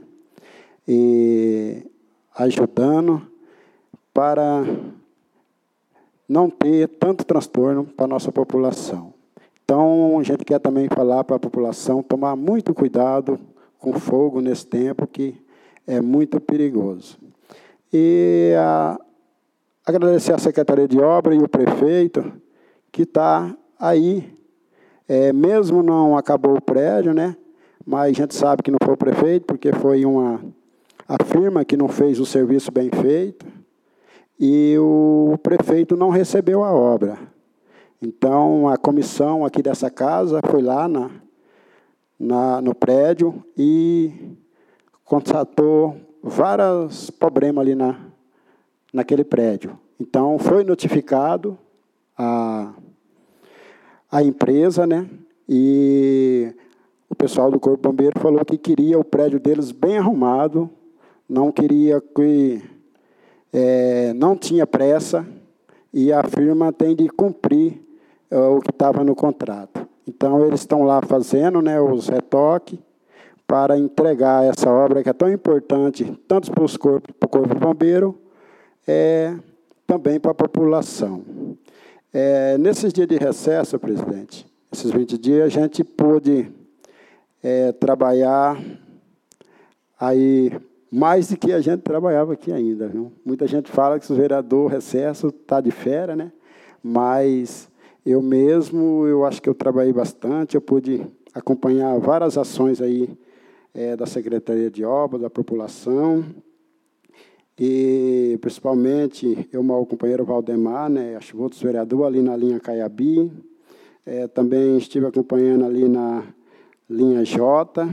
E ajudando para não ter tanto transtorno para a nossa população. Então, a gente quer também falar para a população tomar muito cuidado com fogo nesse tempo, que é muito perigoso. E agradecer à Secretaria de Obra e o prefeito, que está aí, mesmo não acabou o prédio, né? Mas a gente sabe que não foi o prefeito, porque foi a firma que não fez o serviço bem feito, e o prefeito não recebeu a obra. Então, a comissão aqui dessa casa foi lá no prédio e constatou vários problemas ali naquele prédio. Então, foi notificado a empresa, né? E o pessoal do Corpo Bombeiro falou que queria o prédio deles bem arrumado, não queria que... não tinha pressa, e a firma tem de cumprir o que estava no contrato. Então, eles estão lá fazendo, né, os retoques para entregar essa obra que é tão importante, tanto para o Corpo Bombeiro, também para a população. Nesses dias de recesso, presidente, esses 20 dias, a gente pôde trabalhar aí mais do que a gente trabalhava aqui ainda. Viu? Muita gente fala que o vereador recesso está de férias, né? Mas eu mesmo, eu acho que eu trabalhei bastante, eu pude acompanhar várias ações aí da Secretaria de Obras, da população, e principalmente eu, meu companheiro Valdemar, né, acho que outros vereadores ali na linha Caiabi, também estive acompanhando ali na linha J,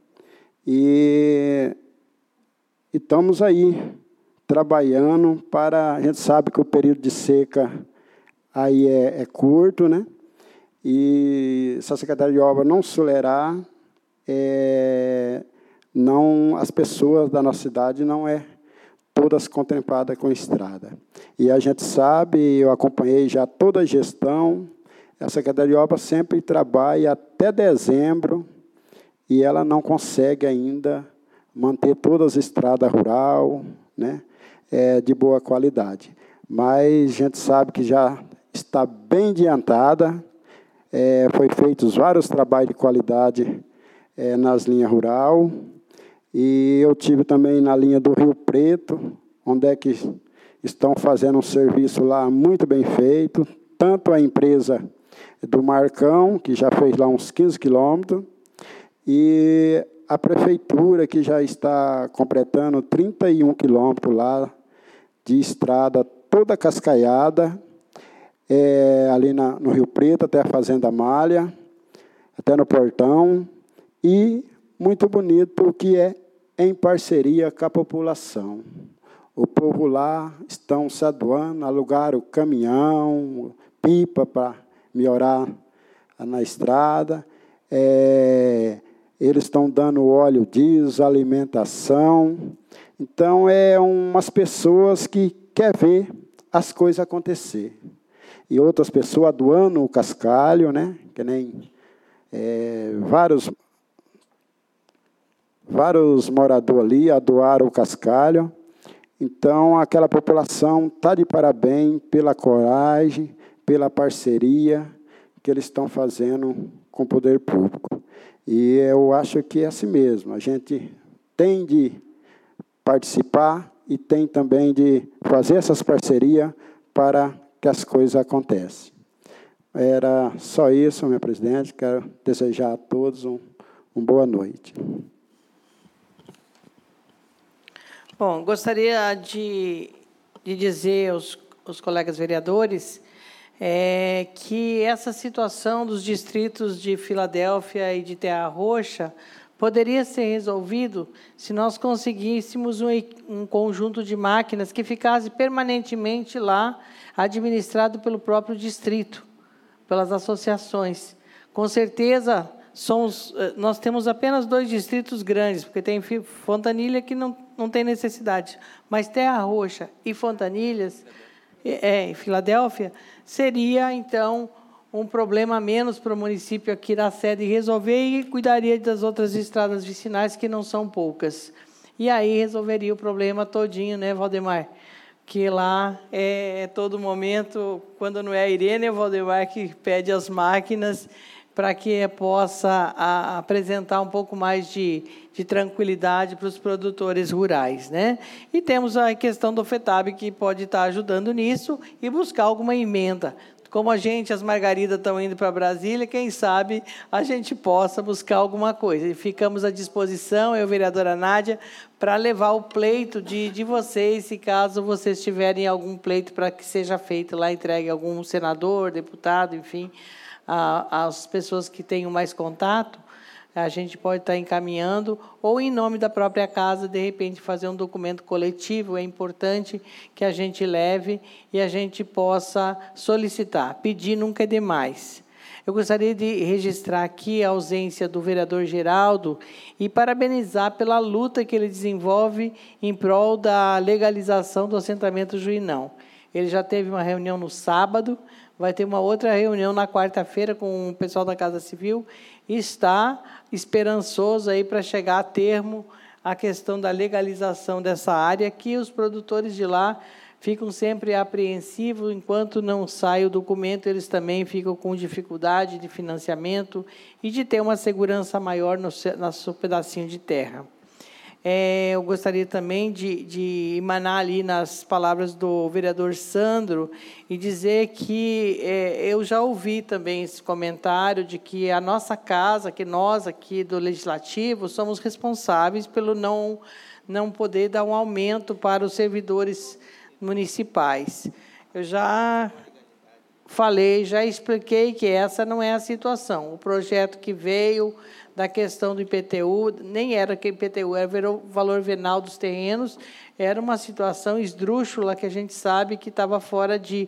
e estamos aí trabalhando para... A gente sabe que o período de seca aí é curto, né? E se a Secretaria de Obras não acelerar, as pessoas da nossa cidade não todas contempladas com estrada. E a gente sabe, eu acompanhei já toda a gestão, a Secretaria de Obras sempre trabalha até dezembro e ela não consegue ainda manter todas as estradas rurais, né, de boa qualidade. Mas a gente sabe que já está bem adiantada, foi feitos vários trabalhos de qualidade nas linhas rurais, e eu tive também na linha do Rio Preto, onde é que estão fazendo um serviço lá muito bem feito, tanto a empresa do Marcão, que já fez lá uns 15 quilômetros, e a prefeitura, que já está completando 31 quilômetros lá de estrada toda cascaiada, ali no Rio Preto, até a Fazenda Malha, até no Portão, e muito bonito que em parceria com a população. O povo lá estão se doando, alugaram caminhão, pipa para melhorar na estrada. Eles estão dando óleo diesel, alimentação. Então, umas pessoas que querem ver as coisas acontecer. E outras pessoas doando o cascalho, né? Que nem vários moradores ali doaram o cascalho. Então, aquela população está de parabéns pela coragem, pela parceria que eles estão fazendo com o poder público. E eu acho que é assim mesmo. A gente tem de participar e tem também de fazer essas parcerias para que as coisas aconteçam. Era só isso, meu presidente. Quero desejar a todos uma boa noite. Bom, gostaria de dizer aos colegas vereadores que essa situação dos distritos de Filadélfia e de Terra Roxa poderia ser resolvido se nós conseguíssemos um conjunto de máquinas que ficasse permanentemente lá, administrado pelo próprio distrito, pelas associações. Com certeza, nós temos apenas 2 distritos grandes, porque tem Fontanilha que não tem necessidade, mas Terra Roxa e Fontanilhas, Filadélfia, seria, então, um problema a menos para o município aqui da sede resolver e cuidaria das outras estradas vicinais, que não são poucas. E aí resolveria o problema todinho, né, Valdemar? Que lá todo momento, quando não é a Irene, é o Valdemar que pede as máquinas para que possa apresentar um pouco mais de tranquilidade para os produtores rurais, né? E temos a questão do FETAB, que pode estar ajudando nisso, e buscar alguma emenda. Como as margaridas estão indo para Brasília, quem sabe a gente possa buscar alguma coisa. E ficamos à disposição, eu, vereadora Nádia, para levar o pleito de vocês, se caso vocês tiverem algum pleito para que seja feito lá, entregue a algum senador, deputado, enfim, as pessoas que tenham mais contato, a gente pode estar encaminhando, ou em nome da própria casa, de repente, fazer um documento coletivo. É importante que a gente leve e a gente possa solicitar. Pedir nunca é demais. Eu gostaria de registrar aqui a ausência do vereador Geraldo e parabenizar pela luta que ele desenvolve em prol da legalização do assentamento Juinão. Ele já teve uma reunião no sábado, vai ter uma outra reunião na quarta-feira com o pessoal da Casa Civil e está esperançoso aí para chegar a termo a questão da legalização dessa área, que os produtores de lá ficam sempre apreensivos, enquanto não sai o documento, eles também ficam com dificuldade de financiamento e de ter uma segurança maior no seu pedacinho de terra. Eu gostaria também de emanar ali nas palavras do vereador Sandro e dizer que eu já ouvi também esse comentário de que a nossa casa, que nós aqui do Legislativo, somos responsáveis pelo não poder dar um aumento para os servidores municipais. Eu já falei, já expliquei que essa não é a situação. O projeto que veio da questão do IPTU, nem era que IPTU, era o valor venal dos terrenos, era uma situação esdrúxula que a gente sabe que estava fora de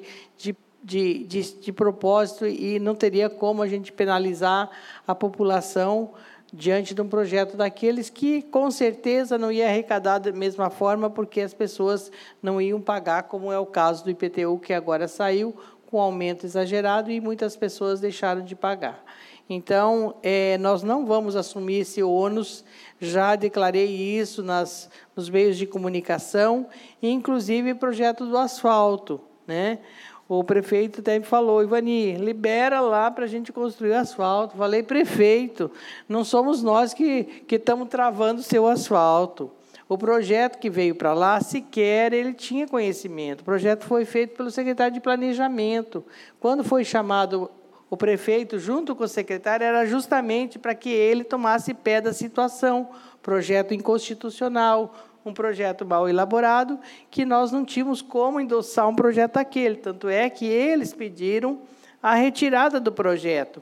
propósito e não teria como a gente penalizar a população diante de um projeto daqueles que, com certeza, não ia arrecadar da mesma forma, porque as pessoas não iam pagar, como é o caso do IPTU, que agora saiu, com aumento exagerado, e muitas pessoas deixaram de pagar. Então, nós não vamos assumir esse ônus, já declarei isso nos meios de comunicação, inclusive o projeto do asfalto, né? O prefeito até me falou, Ivani, libera lá para a gente construir asfalto. Falei, prefeito, não somos nós que estamos travando o seu asfalto. O projeto que veio para lá, sequer ele tinha conhecimento. O projeto foi feito pelo secretário de Planejamento. Quando foi chamado o prefeito, junto com o secretário, era justamente para que ele tomasse pé da situação. Projeto inconstitucional, um projeto mal elaborado, que nós não tínhamos como endossar um projeto daquele. Tanto é que eles pediram a retirada do projeto.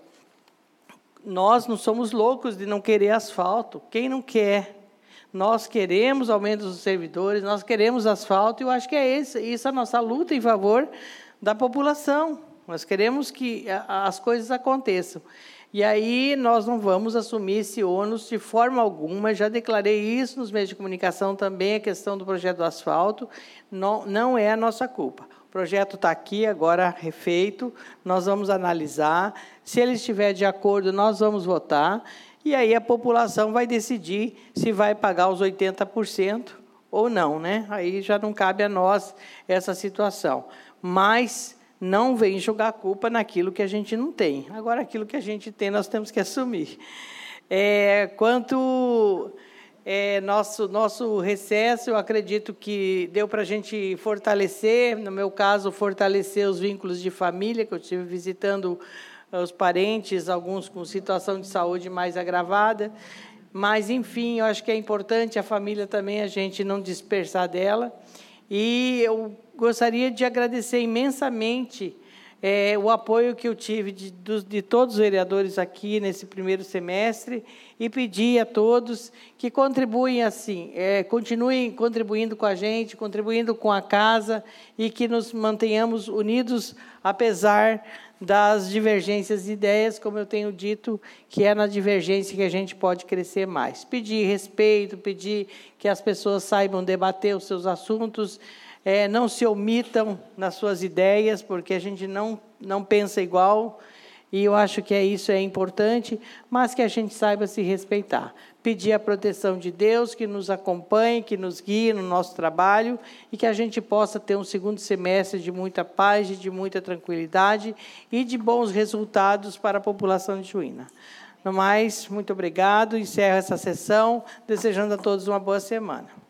Nós não somos loucos de não querer asfalto. Quem não quer? Nós queremos aumento dos servidores, nós queremos asfalto, e eu acho que é isso a nossa luta em favor da população. Nós queremos que as coisas aconteçam. E aí nós não vamos assumir esse ônus de forma alguma, já declarei isso nos meios de comunicação também, a questão do projeto do asfalto, não é a nossa culpa. O projeto está aqui, agora refeito, nós vamos analisar, se ele estiver de acordo, nós vamos votar, e aí a população vai decidir se vai pagar os 80% ou não, né? Aí já não cabe a nós essa situação. Mas não vem jogar a culpa naquilo que a gente não tem. Agora, aquilo que a gente tem, nós temos que assumir. Quanto nosso recesso, eu acredito que deu para a gente fortalecer, no meu caso, fortalecer os vínculos de família, que eu estive visitando os parentes, alguns com situação de saúde mais agravada. Mas, enfim, eu acho que é importante a família também, a gente não dispersar dela. E eu gostaria de agradecer imensamente o apoio que eu tive de todos os vereadores aqui nesse primeiro semestre e pedir a todos que contribuem assim, continuem contribuindo com a gente, contribuindo com a casa e que nos mantenhamos unidos, apesar das divergências de ideias, como eu tenho dito, que é na divergência que a gente pode crescer mais. Pedir respeito, pedir que as pessoas saibam debater os seus assuntos, não se omitam nas suas ideias, porque a gente não pensa igual, e eu acho que isso é importante, mas que a gente saiba se respeitar. Pedir a proteção de Deus, que nos acompanhe, que nos guie no nosso trabalho, e que a gente possa ter um segundo semestre de muita paz, de muita tranquilidade e de bons resultados para a população de Juína. No mais, muito obrigado, encerro essa sessão, desejando a todos uma boa semana.